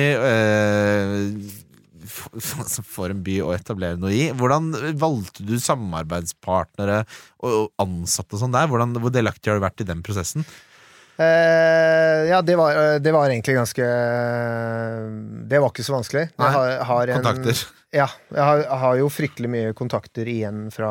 Speaker 2: for en by å etablere noe i. Hvordan valgte du samarbeidspartnere og ansatte og sånn der? Hvordan, hvor delaktig har du vært i den prosessen?
Speaker 3: Uh, ja, det var, det var egentlig ganske det var ikke så vanskelig.
Speaker 2: Nei,
Speaker 3: jeg har, har en,
Speaker 2: kontakter.
Speaker 3: Ja, jeg har, jeg har jo fryktelig mye kontakter igjen fra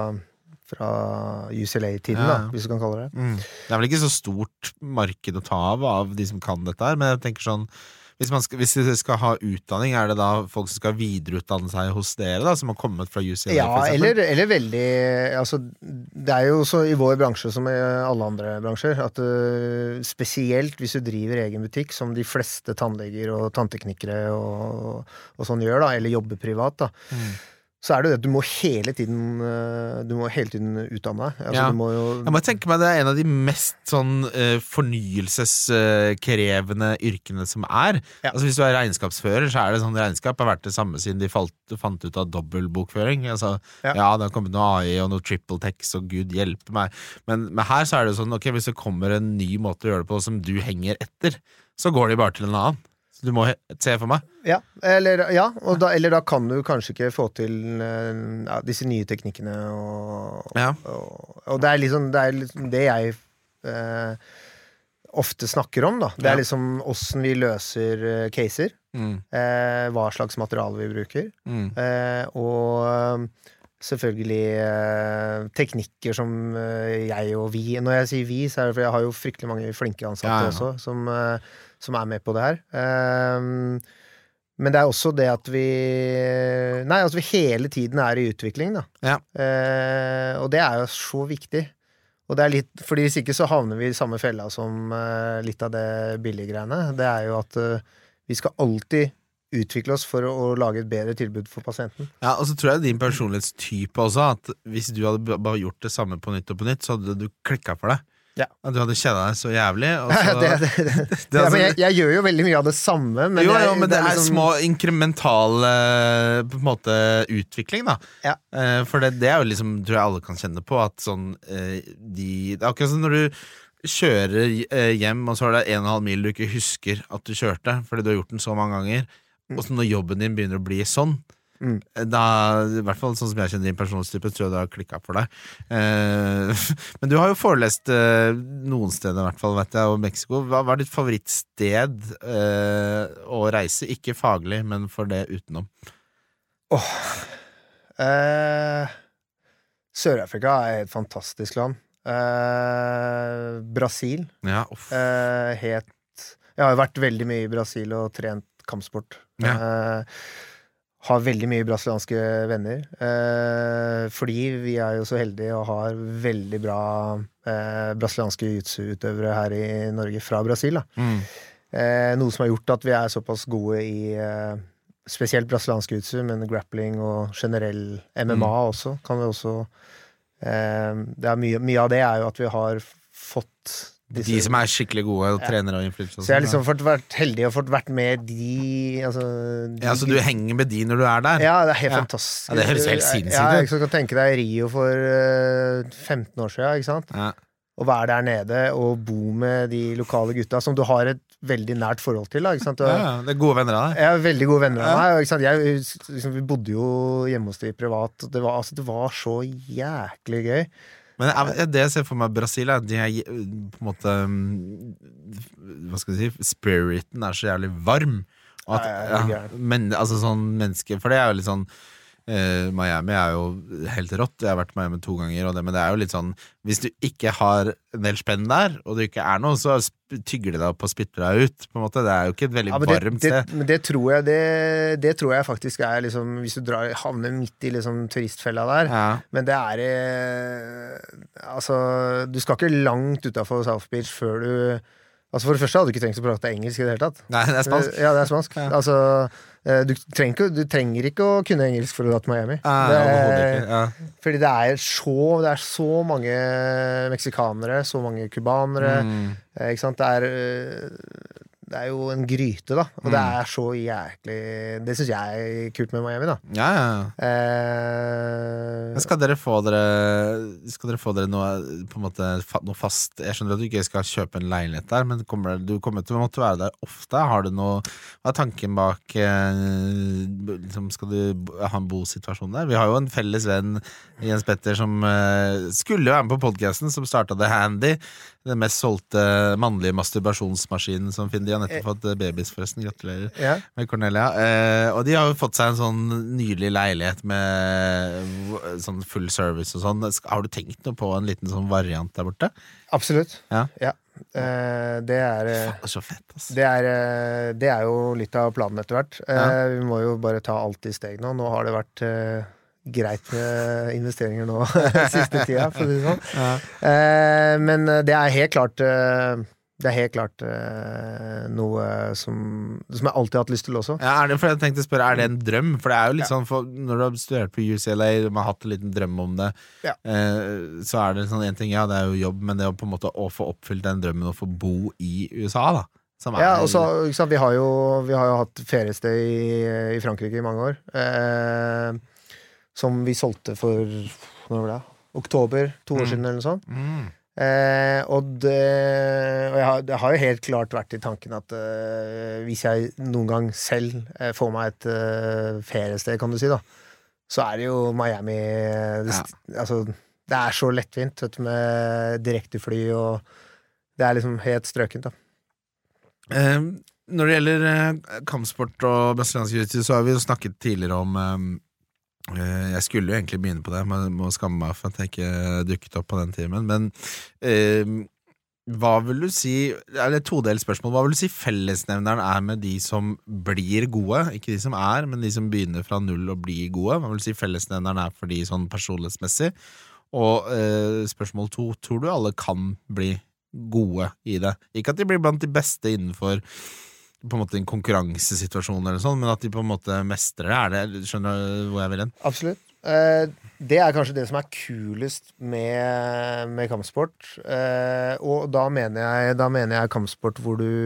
Speaker 3: fra U C L A-tiden,
Speaker 2: ja.
Speaker 3: da, hvis du kan kalle det.
Speaker 2: Mm. Det er vel ikke så stort marked å ta av av de som kan dette her, men jeg tenker sånn, hvis man skal, hvis de skal ha utdanning, er det da folk som skal videreutdanne seg hos dere da, som har kommet fra U C L A?
Speaker 3: Ja, eller, eller veldig, altså, det er jo så i vår bransje som i alle andre bransjer, at uh, spesielt hvis du driver egen butikk, som de fleste tannleger og tannteknikere og, og sånn gjør da, eller jobber privat da, mm. så er det det at du må hele tiden du må hele tiden utdanne deg. Altså,
Speaker 2: ja.
Speaker 3: du må jo
Speaker 2: jeg må tenke meg det er en av de mest sånn uh, fornyelseskrevende uh, yrkene som er. Ja. Altså hvis du er regnskapsfører, så er det sånn regnskap har vært det samme siden de falt, fant ut av dobbeltbokføring. Altså, ja. ja, det har kommet noe A I og noe triple text, og Gud hjelpe meg. Men, men her så er det sånn, ok, hvis det kommer en ny måte å gjøre det på som du henger etter, så går de bare til en annen. Så du må se for meg.
Speaker 3: Ja, eller, ja og da, eller da kan du kanskje ikke få til ja, disse nye teknikkene og,
Speaker 2: ja.
Speaker 3: og, og det er liksom det, er liksom det jeg eh, ofte snakker om da. Det er ja. liksom hvordan vi løser uh, caser, mm. eh, hva slags materiale vi bruker, mm. eh, og selvfølgelig eh, teknikker som eh, jeg og vi, når jeg sier vi, så er det fordi jeg har jo fryktelig mange flinke ansatte ja, ja. også, som eh, som er med på det her. Um, men det er også det at vi nei, altså vi hele tiden er i utvikling da. Ja. Uh, og det er jo så viktig. Og det er litt, fordi hvis ikke så havner vi i samme fella som uh, litt av det billiggreiene. Det er jo at uh, vi skal alltid utvikle oss for å, å lage et bedre tilbud for pasienten.
Speaker 2: Ja, og så tror jeg din personlighetstype også, at hvis du hadde bare gjort det samme på nytt og på nytt, så hadde du klikket for deg. Ja. Du hadde kjent deg så jævlig og så...
Speaker 3: det, det, det. det ja, men jeg, jeg gjør jo veldig mye av det samme men
Speaker 2: Jo,
Speaker 3: jeg,
Speaker 2: jo, men det, det er, er liksom... små inkrementale på en måte utvikling da ja. eh, For det, det er jo liksom, tror jeg alle kan kjenne på at sånn eh, de, det er akkurat sånn når du kjører eh, hjem og så er det en og en halv mil du ikke husker at du kjørte fordi du har gjort den så mange ganger mm. og så når jobben din begynner å bli sånn Mm. Da, i hvert fall sånn som jeg kjenner din personlighetstype, tror jeg det har klikket for deg eh, men du har jo forelest eh, noen steder i hvert fall, vet jeg, og Mexico. Hva var ditt favorittsted eh, å reise? Ikke faglig, men for det utenom.
Speaker 3: oh. eh, Sør-Afrika er et fantastisk land. eh, Brasil
Speaker 2: ja,
Speaker 3: eh, het, jeg har jo vært veldig mye i Brasil og trent kampsport ja. eh, har veldig mye brasilianske venner, eh, fordi vi er jo så heldige og har veldig bra eh, brasilianske jiu-jitsu-utøvere her i Norge fra Brasil. Da. Mm. Eh, noe som har gjort at vi er såpass gode i eh, spesielt brasiliansk jiu-jitsu, men grappling og generell M M A mm. også, kan vi også eh, det er mye, mye av det er jo at vi har fått
Speaker 2: Disse, de som er skikkelig gode og ja. trenere og influencer.
Speaker 3: Så jeg har liksom fått vært heldig og fått vært med de, altså, de
Speaker 2: Ja, så du henger med de når du er der?
Speaker 3: Ja, det er helt ja. fantastisk.
Speaker 2: Ja, det høres helt sinnssykt ut.
Speaker 3: Ja, jeg kan tenke deg Rio for uh, femten år siden, ikke sant? Ja. Og være der nede og bo med de lokale gutta som du har et veldig nært forhold til, da, ikke sant? Og,
Speaker 2: ja, det er gode venner av deg.
Speaker 3: Ja, veldig gode venner av meg, ikke sant? Jeg, liksom, vi bodde jo hjemme hos de privat, det var, altså, det var så jæklig gøy.
Speaker 2: Men jeg, det jeg ser for meg Brasil er de er på en måte hva skal jeg si, spiriten er så jævlig varm og at,
Speaker 3: ja, ja,
Speaker 2: ja, men, altså sånn menneske, for det er jo litt sånn eh, Miami er jo helt rått, jeg har vært i Miami to ganger og det, men det er jo litt sånn, hvis du ikke har en del spenn der, og det ikke er noe, så tygger det deg opp og spytter deg ut på en måte, det er jo ikke et veldig
Speaker 3: ja, det,
Speaker 2: varmt
Speaker 3: det,
Speaker 2: sted.
Speaker 3: Men det tror jeg det, det tror jeg faktisk er liksom, hvis du drar, havner midt i liksom turistfella der,
Speaker 2: Ja.
Speaker 3: men det er eh, altså, du skal ikke langt utenfor South Beach før du altså for det første hadde du ikke trengt å prate engelsk i det hele tatt.
Speaker 2: Nei, det er spansk.
Speaker 3: Ja, det er spansk.
Speaker 2: Ja.
Speaker 3: Altså, du trenger, ikke, du trenger ikke å kunne engelsk for å dra til Miami.
Speaker 2: Ja,
Speaker 3: det,
Speaker 2: overhodet ikke, ja.
Speaker 3: Fordi det er så, det er så mange meksikanere, så mange kubanere,
Speaker 2: Mm.
Speaker 3: eh, ikke sant? Det er, det er jo en gryte, da. Og det er så jæklig Det synes jeg er kult med Miami, da.
Speaker 2: Ja, ja, ja.
Speaker 3: Eh,
Speaker 2: Men skal dere få dere Skal dere få dere noe på en måte fa- noe fast Jeg skjønner at du ikke skal kjøpe en leilighet der, men kommer, du kommer til å måtte være der ofte. Har du noe Hva er tanken bak eh, liksom, skal du bo- ha en bosituasjon der? Vi har jo en felles venn Jens Petter som eh, skulle jo være med på podcasten, som startet The Handy, den mest solgte mannlige masturbasjonsmaskinen som finner. De har nettopp fått babys, forresten. Gratulerer
Speaker 3: ja.
Speaker 2: med Cornelia. Eh, og de har jo fått seg en sånn nydelig leilighet med v- sånn full service og sånn. Sk- Har du tenkt noe på en liten sånn variant der borte?
Speaker 3: Absolutt.
Speaker 2: Ja.
Speaker 3: Eh, det er eh,
Speaker 2: Faen, det er så fett, ass.
Speaker 3: Det er, eh, det er jo litt av planen etter hvert. Eh,
Speaker 2: Ja.
Speaker 3: Vi må jo bare ta alt i steg nå. Nå har det vært eh, greit med investeringer nå siste tida, for å si det sånn.
Speaker 2: Ja.
Speaker 3: Eh, men det er helt klart eh, Det er helt klart eh, noe som, som jeg alltid har hatt lyst til også.
Speaker 2: Ja, er det, for jeg tenkte å spørre, er det en drøm? For det er jo litt
Speaker 3: Ja.
Speaker 2: sånn, for når du har studert på U C L A, man har hatt en liten drøm om det,
Speaker 3: Ja.
Speaker 2: eh, så er det sånn en ting, ja, det er jo jobb, men det å på en måte å få oppfylt den drømmen og få bo i U S A, da. Som er,
Speaker 3: Ja, og så, ikke sant, vi, har jo, vi har jo hatt feriested i, i Frankrike i mange år. Eh, som vi solgte for når var det? Oktober, to år
Speaker 2: Mm.
Speaker 3: siden eller noe sånt.
Speaker 2: mm.
Speaker 3: Eh, og det, og jeg har, det har jo helt klart vært i tanken at eh, hvis jeg noen gang selv eh, får meg et eh, feriested, kan du si, da, så er det jo Miami. Det, altså, det er så lettvint, vet du, med direktefly, og det er liksom helt strøkent, da.
Speaker 2: Eh, når det gjelder eh, kampsport og brasiliansk jiu-jitsu, så har vi jo snakket tidligere om eh, eh, jeg skulle jo egentlig begynne på det, men jeg må skamme meg for at jeg ikke dukket opp på den timen. Men eh, hva vil du si, eller et todelt spørsmål, hva vil du si fellesnevneren er med de som blir gode? Ikke de som er, men de som begynner fra null og blir gode. Hva vil du si fellesnevneren er for de sånn personlighetsmessig? Og eh, spørsmål to, tror du alle kan bli gode i det? Ikke at de blir blant de beste innenfor på en måte en konkurransesituasjon eller sånn, men at de på en måte mestrer det. Er det, skjønner du hvor jeg vil hen?
Speaker 3: Absolutt. Eh, det er kanskje det som er kulest med, med kampsport. Eh, og da mener jeg, da mener jeg kampsport hvor du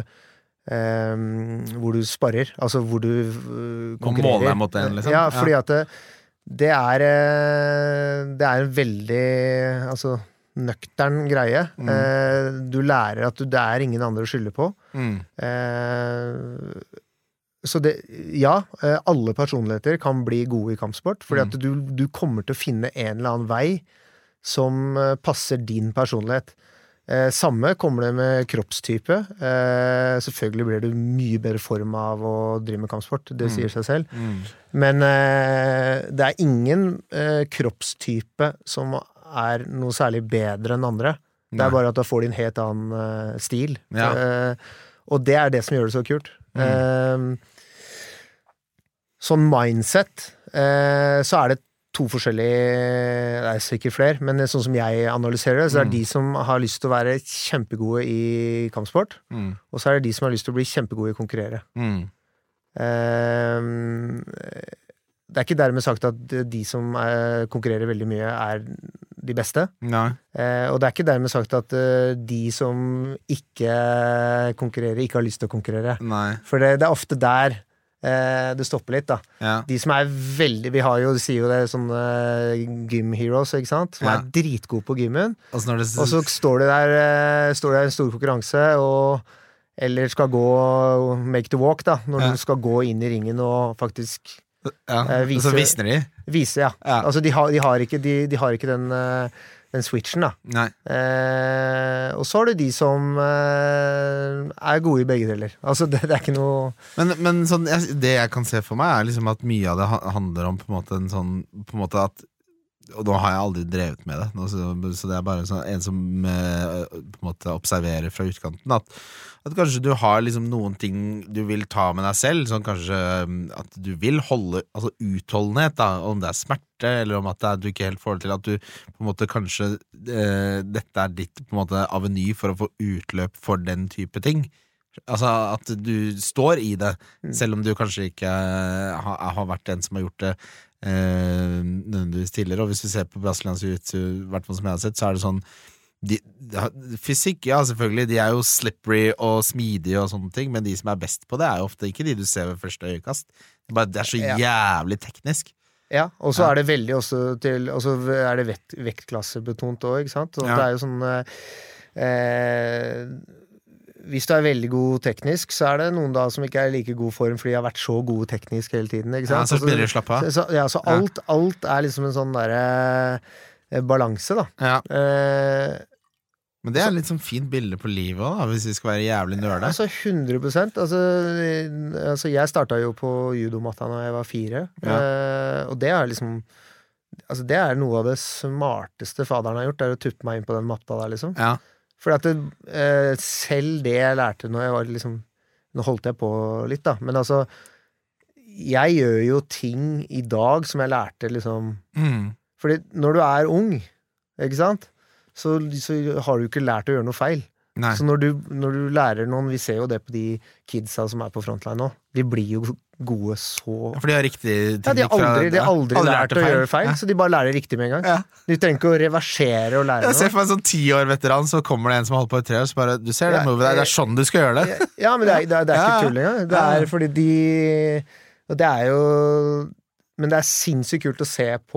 Speaker 3: eh, hvor du sparer. Altså hvor du uh, konkurrerer.
Speaker 2: måle deg mot en, liksom?
Speaker 3: Ja, fordi
Speaker 2: Ja.
Speaker 3: at det, det er eh, det er en veldig altså nøktern greie.
Speaker 2: Mm.
Speaker 3: Eh, du lærer at du, det er ingen andre å skylde på.
Speaker 2: Mm.
Speaker 3: Eh, så det, ja, eh, alle personligheter kan bli gode i kampsport, fordi
Speaker 2: Mm.
Speaker 3: at du, du kommer til å finne en eller annen vei som eh, passer din personlighet. Eh, samme kommer det med kroppstype. Eh, selvfølgelig blir du mye bedre form av å drive med kampsport, det
Speaker 2: Mm.
Speaker 3: sier seg selv.
Speaker 2: Mm.
Speaker 3: Men eh, det er ingen eh, kroppstype som er noe særlig bedre enn andre. Det
Speaker 2: Nei.
Speaker 3: er bare at da får de en helt annen eh, stil.
Speaker 2: Ja.
Speaker 3: Eh, og det er det som gjør det så kult.
Speaker 2: Mm.
Speaker 3: Eh, sånn mindset, eh, så er det to forskjellige, det er sikkert flere, men sånn som jeg analyserer det, så er det
Speaker 2: Mm.
Speaker 3: de som har lyst til å være kjempegode i kampsport,
Speaker 2: Mm.
Speaker 3: og så er det de som har lyst til å bli kjempegode i å konkurrere.
Speaker 2: Mm.
Speaker 3: Eh, det er ikke dermed sagt at de som eh, konkurrerer veldig mye er de beste.
Speaker 2: Nei.
Speaker 3: Eh, og det er ikke dermed sagt at eh, de som ikke konkurrerer, ikke har lyst til å konkurrere.
Speaker 2: Nei.
Speaker 3: For det, det er ofte der eh, det stopper litt, da.
Speaker 2: Ja.
Speaker 3: De som er veldig Vi har jo, de sier jo det, sånne gym heroes, ikke sant? Som
Speaker 2: Ja.
Speaker 3: er dritgode på gymmen.
Speaker 2: Altså når det,
Speaker 3: Og så står det der eh, Står det der en stor konkurranse, og eller skal gå make the walk, da. Når
Speaker 2: Ja.
Speaker 3: du skal gå inn i ringen og faktisk
Speaker 2: ja.
Speaker 3: eh,
Speaker 2: Og
Speaker 3: vise-
Speaker 2: så visner de.
Speaker 3: vise, ja.
Speaker 2: Ja.
Speaker 3: Altså, de har, de har ikke, de, de har ikke den, eh, den switchen, da.
Speaker 2: Nei.
Speaker 3: Eh, og så har du de som eh, er gode i begge deler. Altså, det, det er ikke noe
Speaker 2: Men, men sånn, jeg, det jeg kan se for meg er liksom at mye av det ha- handler om på en måte en sånn på en måte at og nå har jeg aldri drevet med det nå, så, så det er bare sånn, en som eh, på en måte observerer fra utkanten at, at kanskje du har liksom noen ting du vil ta med deg selv, sånn kanskje um, at du vil holde, altså utholdenhet da, om det er smerte eller om at det er, du ikke helt får det til at du på en måte kanskje eh, dette er ditt på en måte aveny for å få utløp for den type ting. Altså at du står i det, selv om du kanskje ikke har, har vært den som har gjort det eh, nødvendigvis tidligere. Og hvis vi ser på brasiliansk jiu-jitsu, i hvert fall som jeg har sett, så er det sånn de, de, fysikk, ja selvfølgelig, de er jo slippery og smidige og sånne ting, men de som er best på det er jo ofte ikke de du ser ved første øyekast. Det er, bare, det er så
Speaker 3: Ja.
Speaker 2: jævlig teknisk.
Speaker 3: Ja, og så
Speaker 2: Ja.
Speaker 3: er det veldig også til Og så er det vekt, vektklassebetont òg, ikke sant? Og
Speaker 2: Ja.
Speaker 3: det er jo sånn eh, hvis du er veldig god teknisk, så er det noen da som ikke er i like god form fordi de har vært så gode teknisk hele tiden, ikke
Speaker 2: Ja,
Speaker 3: sant?
Speaker 2: så begynner de å slappe av.
Speaker 3: Så, så, ja, så alt, alt er liksom en sånn derre eh, balanse, da.
Speaker 2: Ja.
Speaker 3: Eh,
Speaker 2: Men det er litt sånn fint bilde på livet også, da, hvis vi skal være jævlig nørde.
Speaker 3: altså hundre prosent. Altså, eh, altså jeg starta jo på judomatta da jeg var fire,
Speaker 2: Ja.
Speaker 3: eh, og det er liksom Altså det er noe av det smarteste faderen har gjort, det er å tuppe meg inn på den matta der, liksom.
Speaker 2: Ja.
Speaker 3: For at det, eh, selv det jeg lærte når jeg var liksom Nå holdt jeg på litt, da, men altså jeg gjør jo ting i dag som jeg lærte liksom
Speaker 2: Mm.
Speaker 3: Fordi når du er ung, ikke sant, så, så har du ikke lært å gjøre noe feil.
Speaker 2: Nei.
Speaker 3: Så når du, når du lærer noen, vi ser jo det på de kidsa som er på frontline nå, de blir jo gode så
Speaker 2: For de har riktig
Speaker 3: Ja, de har aldri, de har aldri, lært å gjøre feil,
Speaker 2: Ja.
Speaker 3: så de bare lærer riktig med en gang.
Speaker 2: Ja.
Speaker 3: De trenger ikke å reversere og lære
Speaker 2: Jeg ser
Speaker 3: noe.
Speaker 2: for meg en sånn ti år veteran, så kommer det en som har holdt på i tre år, så bare, du ser det
Speaker 3: Ja,
Speaker 2: movet der, det er sånn du skal gjøre det.
Speaker 3: Ja, men det er, det er, det er
Speaker 2: Ja.
Speaker 3: ikke tull engang. Det er fordi de Og det er jo Men det er sinnssykt kult å se på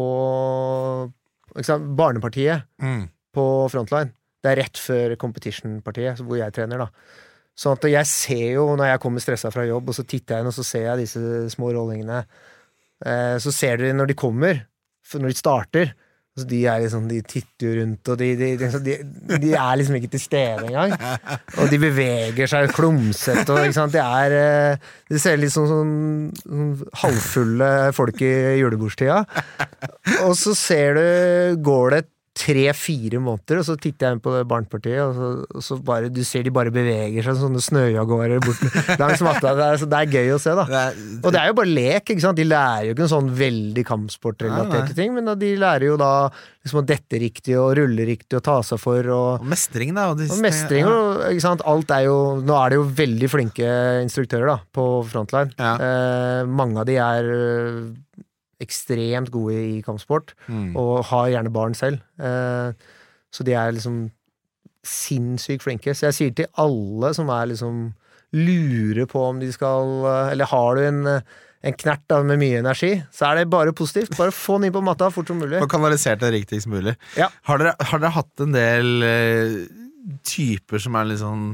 Speaker 3: ikke sant, Barnepartiet
Speaker 2: Mm.
Speaker 3: på frontline. Det er rett før competition-partiet, hvor jeg trener, da. Sånn at jeg ser jo, når jeg kommer stressa fra jobb, og så titter jeg inn, og så ser jeg disse små rollingene. Eh, så ser dere når de kommer, for når de starter, så de er liksom, de titter jo rundt, og de, de, de, de, de er liksom ikke til stede engang. Og de beveger seg klumsete, og ikke sant, de er eh, De ser litt sånn, sånn, sånn halvfulle folk i julebordstida. Og så ser du, går det tre-fire måneder, og så titter jeg inn på det barnepartiet, og så, og så bare, du ser de bare beveger seg, sånne snøjaguarer bort langs matta. Det er, så det er gøy å se, da.
Speaker 2: Det er,
Speaker 3: Og det er jo bare lek, ikke sant? De lærer jo ikke en sånn veldig kampsportrelaterte ting, men da, de lærer jo da liksom å dette riktig, og rulle riktig, og ta seg for, og,
Speaker 2: og mestring, da. Og, de,
Speaker 3: og mestring, og, ikke sant? Alt er jo, nå er det jo veldig flinke instruktører da, på frontline.
Speaker 2: Ja.
Speaker 3: Eh, mange av de er øh, ekstremt gode i kampsport,
Speaker 2: Mm.
Speaker 3: og har gjerne barn selv. Eh, så de er liksom sinnssykt flinke. Så jeg sier til alle som er liksom lurer på om de skal eh, Eller har du en, eh, en knert da, med mye energi, så er det bare positivt. Bare få den inn på matta fort som mulig.
Speaker 2: Og kanalisert det riktigst mulig.
Speaker 3: Ja.
Speaker 2: Har dere, har dere hatt en del eh, typer som er litt sånn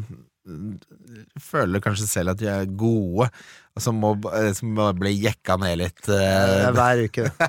Speaker 2: føler kanskje selv at de er gode, og som må, eh, som må bli jekka ned litt?
Speaker 3: Det
Speaker 2: eh,
Speaker 3: er hver uke, det.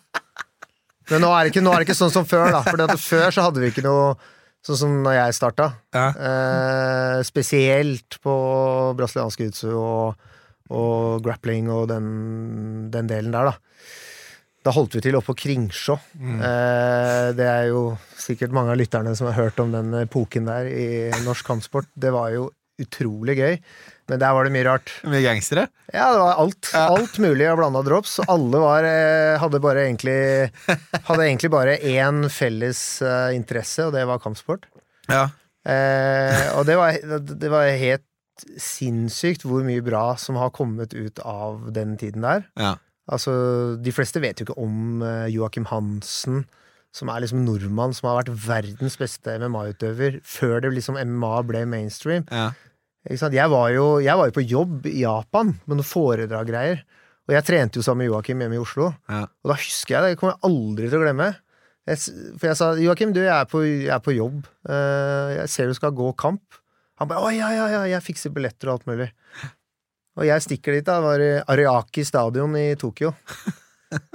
Speaker 3: Men nå er det ikke, nå er det ikke sånn som før, da. For før så hadde vi ikke noe sånn som når jeg starta.
Speaker 2: Ja.
Speaker 3: Eh, spesielt på brasiliansk jiu-jitsu og, og grappling og den, den delen der, da. Da holdt vi til oppe på Kringsjå.
Speaker 2: Mm.
Speaker 3: Eh, det er jo sikkert mange av lytterne som har hørt om den epoken der i norsk kampsport. Det var jo utrolig gøy. Men der var det mye rart.
Speaker 2: Mye gangstere?
Speaker 3: Ja, det var alt.
Speaker 2: Ja.
Speaker 3: Alt mulig av blanda drops. Og alle var, eh, hadde bare egentlig Hadde egentlig bare én felles eh, interesse, og det var kampsport.
Speaker 2: Ja.
Speaker 3: Eh, og det var, det var helt sinnssykt hvor mye bra som har kommet ut av den tiden der.
Speaker 2: Ja.
Speaker 3: Altså, de fleste vet jo ikke om uh, Joakim Hansen, som er liksom nordmann, som har vært verdens beste M M A-utøver, før det liksom M M A ble mainstream.
Speaker 2: Ja.
Speaker 3: Ikke sant? Jeg var jo, jeg var jo på jobb i Japan med noen foredraggreier, og jeg trente jo sammen med Joakim hjemme i Oslo.
Speaker 2: Ja.
Speaker 3: Og da husker jeg det, det kommer jeg aldri til å glemme. Jeg, s- for jeg sa, Joakim, du, jeg er på, jeg er på jobb. Eh, jeg ser du skal gå kamp. Han bare, å ja, ja, ja, jeg fikser billetter og alt mulig. Og jeg stikker dit da, det var i Ariake stadion i Tokyo.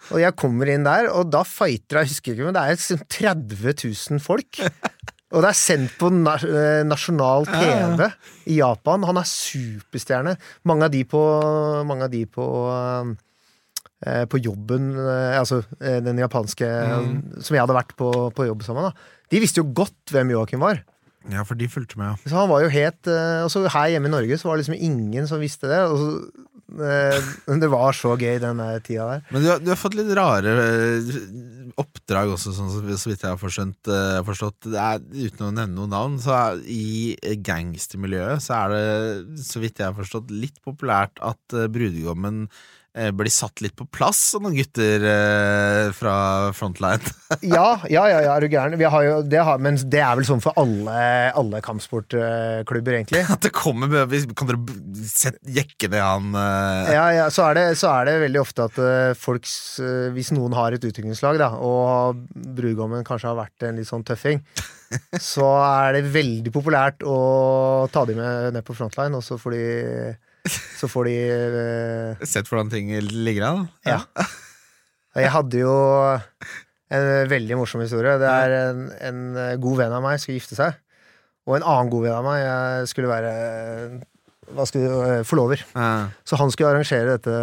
Speaker 3: Og jeg kommer inn der, og da fighter jeg, husker ikke, men det er sånn tretti tusen folk. Og det er sendt på na nasjonal T V i Japan. Han er superstjerne. Mange av de på, mange av de på, uh, på jobben, uh, altså uh, den japanske, mm. som jeg hadde vært på, på jobb sammen, da. De visste jo godt hvem Joakim var.
Speaker 2: Ja, for de fulgte med, ja.
Speaker 3: Så han var jo helt, uh, og så her hjemme i Norge så var det liksom ingen som visste det, og så, uh, det var så gøy den tida der.
Speaker 2: Men du har, du har fått litt rare oppdrag også, sånn, så vidt jeg har forstått, uh, forstått. Det er, uten å nevne noen navn, så er, i gangstermiljøet så er det, så vidt jeg har forstått, litt populært at uh, brudgommen blir satt litt på plass som noen gutter eh, fra Frontline.
Speaker 3: ja, ja, ja, ja, er du gæren. Vi har jo, det har, men det er vel sånn for alle, alle kampsportklubber, egentlig.
Speaker 2: At det kommer med, kan dere sette, jekke det han... Eh.
Speaker 3: Ja, ja, så er, det, så er det veldig ofte at uh, folks, uh, hvis noen har et utviklingslag, da, og brudgommen kanskje har vært en litt sånn tøffing, så er det veldig populært å ta de med ned på Frontline, og så får de... Så får de uh,
Speaker 2: sett hvordan ting ligger an.
Speaker 3: Ja. Jeg hadde jo en veldig morsom historie. Det er en, en god venn av meg skulle gifte seg, og en annen god venn av meg jeg skulle være hva skulle, forlover. Ja. Så han skulle arrangere dette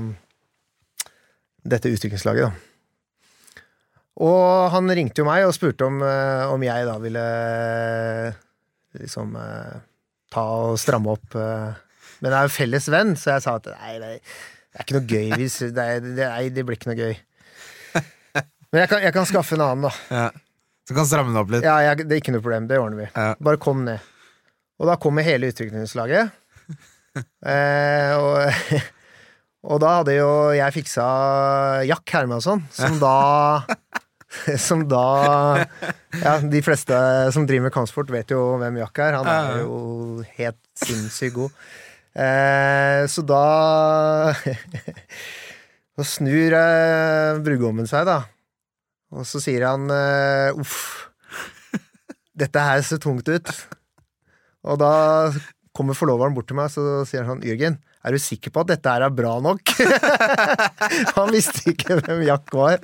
Speaker 3: dette utviklingslaget da. Og han ringte jo meg og spurte om, om jeg da ville liksom ta og stramme opp. Men jeg er jo felles venn, så jeg sa at nei, det er ikke noe gøy hvis, det, er, det, er, det blir ikke noe gøy. Men jeg kan, jeg kan skaffe en annen da.
Speaker 2: Ja. Så kan stramme den opp litt.
Speaker 3: Ja, jeg, det er ikke noe problem, det ordner vi. Ja. Bare kom ned. Og da kommer hele utviklingslaget. eh, og, og da hadde jo jeg fiksa Jack Hermansson, som da... som da ja, de fleste som driver med kampsport vet jo hvem Jack er. Han er jo helt sinnssykt god. Eh, så da så snur eh, brudgommen seg da, og så sier han eh, uff, dette her ser tungt ut. Og da kommer forloveren bort til meg, så sier han sånn, Jørgen, er du sikker på at dette her er bra nok? Han visste ikke hvem Jack var.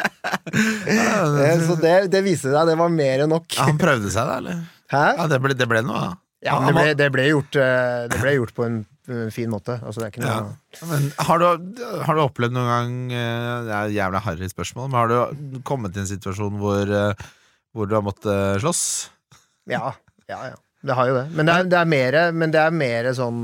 Speaker 3: Så det, det viste seg, det var mer enn nok.
Speaker 2: Ja, han prøvde seg da, eller?
Speaker 3: Hæ?
Speaker 2: Ja, det ble, det ble noe, da.
Speaker 3: Ja, det ble, det, ble gjort, det ble gjort på en fin måte. Altså, det er ikke noe...
Speaker 2: Ja. Men har du, har du opplevd noen gang, det er et jævla harry spørsmål, men har du kommet i en situasjon hvor, hvor du har måttet slåss?
Speaker 3: Ja, ja, ja. Det har jo det. Men det er, det er mer, men det er mer sånn...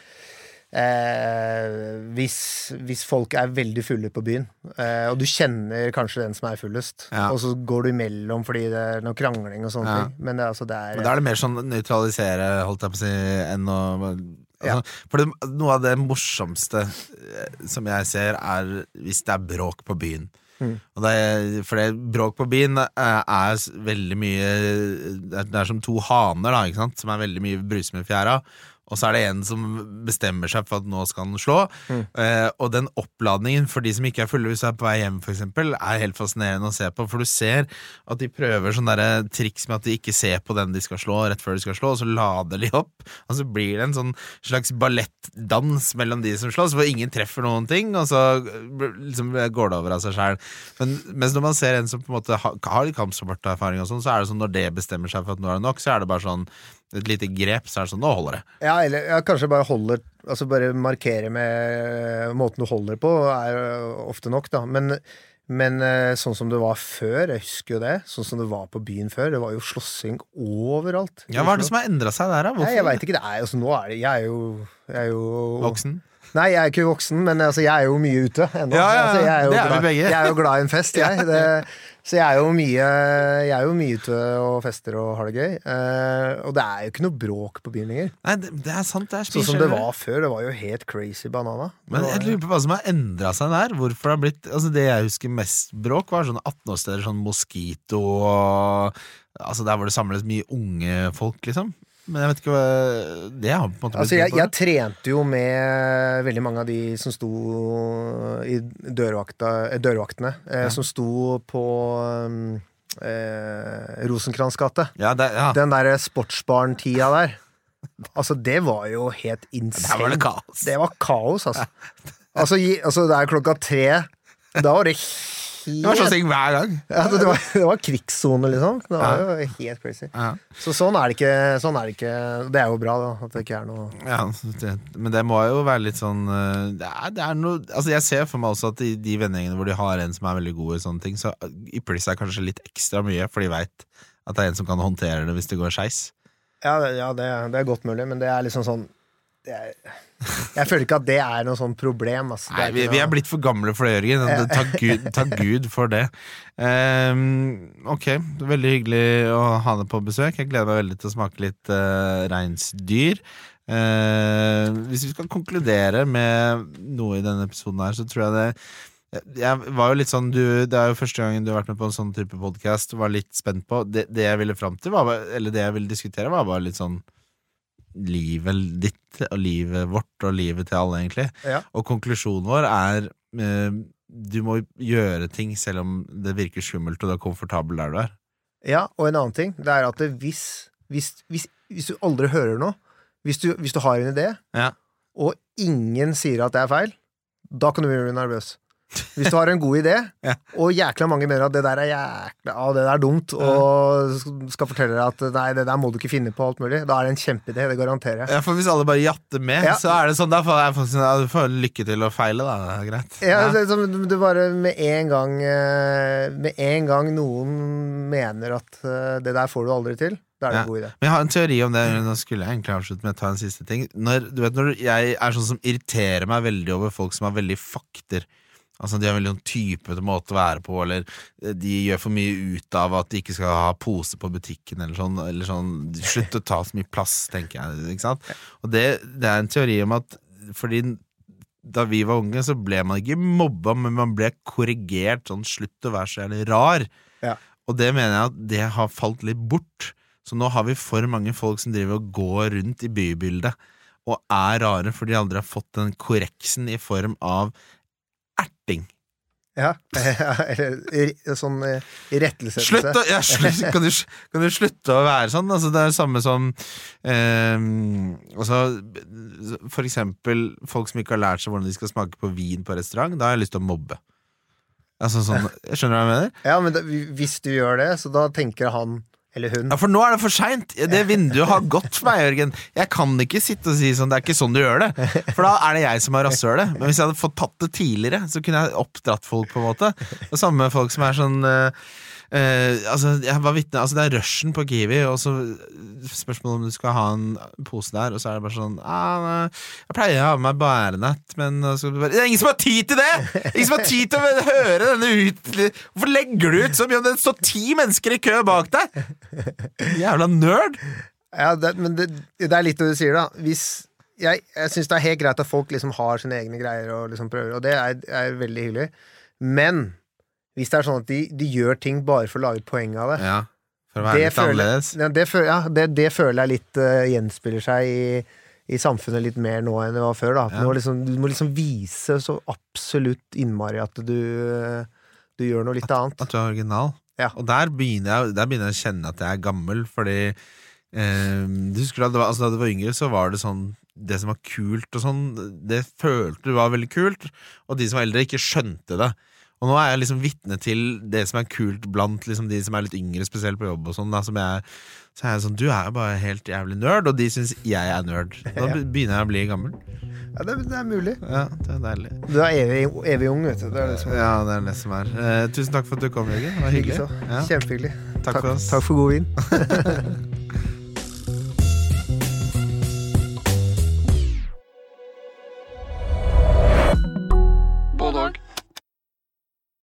Speaker 3: Eh, hvis, hvis folk er veldig fulle på byen, eh, og du kjenner kanskje den som er fullest, ja. Og så går du imellom fordi det er noe krangling og sånne ja. ting. Men, det, altså, det er,
Speaker 2: Men da er det mer sånn nøytralisere, holdt jeg på å si, enn å altså, ja. For det, noe av det morsomste som jeg ser er hvis det er bråk på byen. Mm. Og det er, for det, bråk på byen er, er veldig mye det er, det er som to haner da, ikke sant? Som er veldig mye brus med fjæra. Og så er det en som bestemmer seg for at nå skal han slå. Mm. Eh, og den oppladningen for de som ikke er fulle, hvis du er på vei hjem for eksempel, er helt fascinerende å se på. For du ser at de prøver sånne der triks med at de ikke ser på den de skal slå rett før de skal slå, og så lader de opp. Og så blir det en sånn slags ballettdans mellom de som slåss, hvor ingen treffer noen ting, og så liksom går det over av seg selv. Men mens når man ser en som på en måte har, har litt kampsporterfaring og sånn, så er det sånn når det bestemmer seg for at nå er det nok, så er det bare sånn et lite grep, så er det sånn, nå holder det.
Speaker 3: Ja, eller ja, kanskje bare holder, altså bare markere med måten du holder på, er ofte nok da, men, men sånn som det var før, jeg husker jo det, sånn som det var på byen før, det var jo slåssing overalt.
Speaker 2: Ja, hva er det som har endret seg der da?
Speaker 3: Hvorfor? Nei, jeg vet ikke, det er jo sånn, nå er det, jeg er jo, jeg er jo
Speaker 2: voksen?
Speaker 3: Nei, jeg er ikke voksen, men altså, jeg er jo mye ute ennå.
Speaker 2: Ja, ja,
Speaker 3: altså, jeg er jo
Speaker 2: det er
Speaker 3: glad,
Speaker 2: vi begge.
Speaker 3: Jeg er jo glad i en fest, jeg. Det, så jeg er jo mye Jeg er jo mye ute og fester og har det gøy. Uh, og det er jo ikke noe bråk på byen lenger.
Speaker 2: Nei, det, det er sant, det er
Speaker 3: sånn som det var før. Det var jo helt crazy banana.
Speaker 2: Men jeg lurer på hva som har endret seg der. Hvorfor det har blitt Altså, det jeg husker mest bråk var sånn atten-årssteder, sånn Mosquito og altså der hvor det samles mye unge folk, liksom. Men jeg vet ikke hva det har på en måte
Speaker 3: altså, jeg, jeg trente jo med veldig mange av de som sto i dørvakta, dørvaktene, eh, ja. Som sto på eh, Rosenkrantz gate.
Speaker 2: Ja, det, ja.
Speaker 3: Den der sportsbarn-tida der. Altså, det var jo helt insane.
Speaker 2: Det var det kaos.
Speaker 3: Det var kaos, altså. Altså, gi, altså det er klokka tre Da var det
Speaker 2: Det var sånn ting hver gang.
Speaker 3: Ja, det, var, det var krigszone, liksom. Det var
Speaker 2: Ja.
Speaker 3: jo helt crazy.
Speaker 2: Ja.
Speaker 3: Så sånn er, det ikke, sånn er det ikke. Det er jo bra, da. At det ikke er noe
Speaker 2: Ja, det, men det må jo være litt sånn eh, det er, det er noe, altså Jeg ser for meg også at i de vennegjengene hvor de har en som er veldig god i sånne ting, så ypper de seg kanskje litt ekstra mye, for de vet at det er en som kan håndtere det hvis det går skeis.
Speaker 3: Ja, det, ja det, det er godt mulig, men det er liksom sånn det er, Jeg føler ikke at det er noe sånn problem. Altså.
Speaker 2: Nei,
Speaker 3: er
Speaker 2: vi,
Speaker 3: ikke
Speaker 2: vi er
Speaker 3: noe-
Speaker 2: blitt for gamle for det, Jørgen. Takk Gud, takk Gud for det. Um, ok, veldig hyggelig å ha deg på besøk. Jeg gleder meg veldig til å smake litt uh, reinsdyr. Uh, hvis vi skal konkludere med noe i denne episoden her, så tror jeg det Jeg var jo litt sånn du, Det er jo første gangen du har vært med på en sånn type podcast. Var litt spent på Det, det jeg ville fram til, var, bare- eller det jeg ville diskutere, var bare litt sånn livet ditt og livet vårt og livet til alle, egentlig.
Speaker 3: Ja.
Speaker 2: Og konklusjonen vår er eh, du må gjøre ting selv om det virker skummelt og du er komfortabel der du er.
Speaker 3: Ja, og en annen ting, det er at det, hvis, hvis, hvis, hvis du aldri hører noe, hvis du, hvis du har en idé,
Speaker 2: Ja.
Speaker 3: og ingen sier at det er feil, da kan du bli nervøs. Hvis du har en god idé,
Speaker 2: Ja.
Speaker 3: og jækla mange mener at det der er jækla ah, det der er dumt, og skal fortelle deg at nei, det der må du ikke finne på alt mulig, da er det en kjempeidé, det garanterer jeg.
Speaker 2: Ja, for hvis alle bare jatter med,
Speaker 3: Ja.
Speaker 2: så er det sånn, da får jeg faktisk, ja, du får lykke til å feile, da. Det er greit.
Speaker 3: Ja, det, er som du bare med en gang eh, Med en gang noen mener at eh, det der får du aldri til, da er det
Speaker 2: Ja.
Speaker 3: en god idé.
Speaker 2: Men jeg har en teori om det. Nå skulle jeg egentlig avslutte med å ta en siste ting. Når, du vet, når jeg er sånn som irriterer meg veldig over folk som har veldig fakter, altså de har veldig sånn typete måte å være på, eller de gjør for mye ut av at de ikke skal ha pose på butikken, eller sånn, eller sånn slutt å ta så mye plass, tenker jeg, ikke sant? Og det, det er en teori om at fordi da vi var unge, så ble man ikke mobba, men man ble korrigert, sånn slutt å være så jævlig rar.
Speaker 3: Ja.
Speaker 2: Og det mener jeg at det har falt litt bort. Så nå har vi for mange folk som driver og går rundt i bybildet og er rare, for de aldri har fått den korreksen i form av erting.
Speaker 3: Ja, eller i- sånn eh, irettesettelse.
Speaker 2: Slutt å, ja, slutt, kan, du, kan du slutte å være sånn? Altså, det er det samme som eh, altså, for eksempel folk som ikke har lært seg hvordan de skal smake på vin på restaurant. Da har jeg lyst til å mobbe. Altså, sånn, skjønner du hva jeg mener?
Speaker 3: Ja, men det, hvis du gjør det, så da tenker han eller hun.
Speaker 2: Ja, for nå er det for sent. Det vinduet har gått for meg, Jørgen. Jeg kan ikke sitte og si sånn, det er ikke sånn du gjør det. For da er det jeg som har rasshølet. Men hvis jeg hadde fått tatt det tidligere, så kunne jeg oppdratt folk på en måte. Det samme med folk som er sånn uh, uh, altså, jeg var vitne, altså det er rushen på Kiwi, og så spørsmålet om du skal ha en pose der, og så er det bare sånn ah, jeg pleier å ha med meg bærenett, men så bare, det er ingen som har tid til det! Ingen som har tid til å høre denne ut. Hvorfor legger du ut som om det står ti mennesker i kø bak deg? Jævla nerd.
Speaker 3: Ja, det, men det, det er litt det du sier da. Hvis, jeg jeg synes det er helt greit at folk liksom har sine egne greier og liksom prøver, og det er, er veldig hyggelig. Men hvis det er sånn at de, de gjør ting bare for å lage et poeng av det,
Speaker 2: Ja, for å være
Speaker 3: det
Speaker 2: litt
Speaker 3: føler,
Speaker 2: annerledes.
Speaker 3: ja, det, føler, ja, det, det føler jeg litt uh, gjenspiller seg i, i samfunnet litt mer nå enn det var før da.
Speaker 2: Ja.
Speaker 3: Nå liksom, du må liksom vise så absolutt innmari at du, uh, du gjør noe litt annet.
Speaker 2: At du er original.
Speaker 3: Ja.
Speaker 2: Og der begynner, jeg, der begynner jeg å kjenne at jeg er gammel, fordi eh, du husker da, det var, altså, da du var yngre, så var det sånn det som var kult og sånn, det følte du var veldig kult, og de som var eldre ikke skjønte det. Og nå er jeg liksom vitne til det som er kult blant liksom, de som er litt yngre, spesielt på jobb og sånn, da, som jeg, så er jeg sånn, du er jo bare helt jævlig nerd, og de synes jeg er nerd. Da
Speaker 3: Ja.
Speaker 2: begynner jeg å bli gammel.
Speaker 3: Ja, det, det er mulig.
Speaker 2: Ja, det er deilig.
Speaker 3: Du er evig, evig ung, vet du. Det er det som er
Speaker 2: Ja, det er det som er. Eh, tusen takk for at du kom, Jørgen. Det var hyggelig.
Speaker 3: hyggelig.
Speaker 2: Ja.
Speaker 3: Kjempehyggelig.
Speaker 2: Takk for oss.
Speaker 3: Takk for god vin.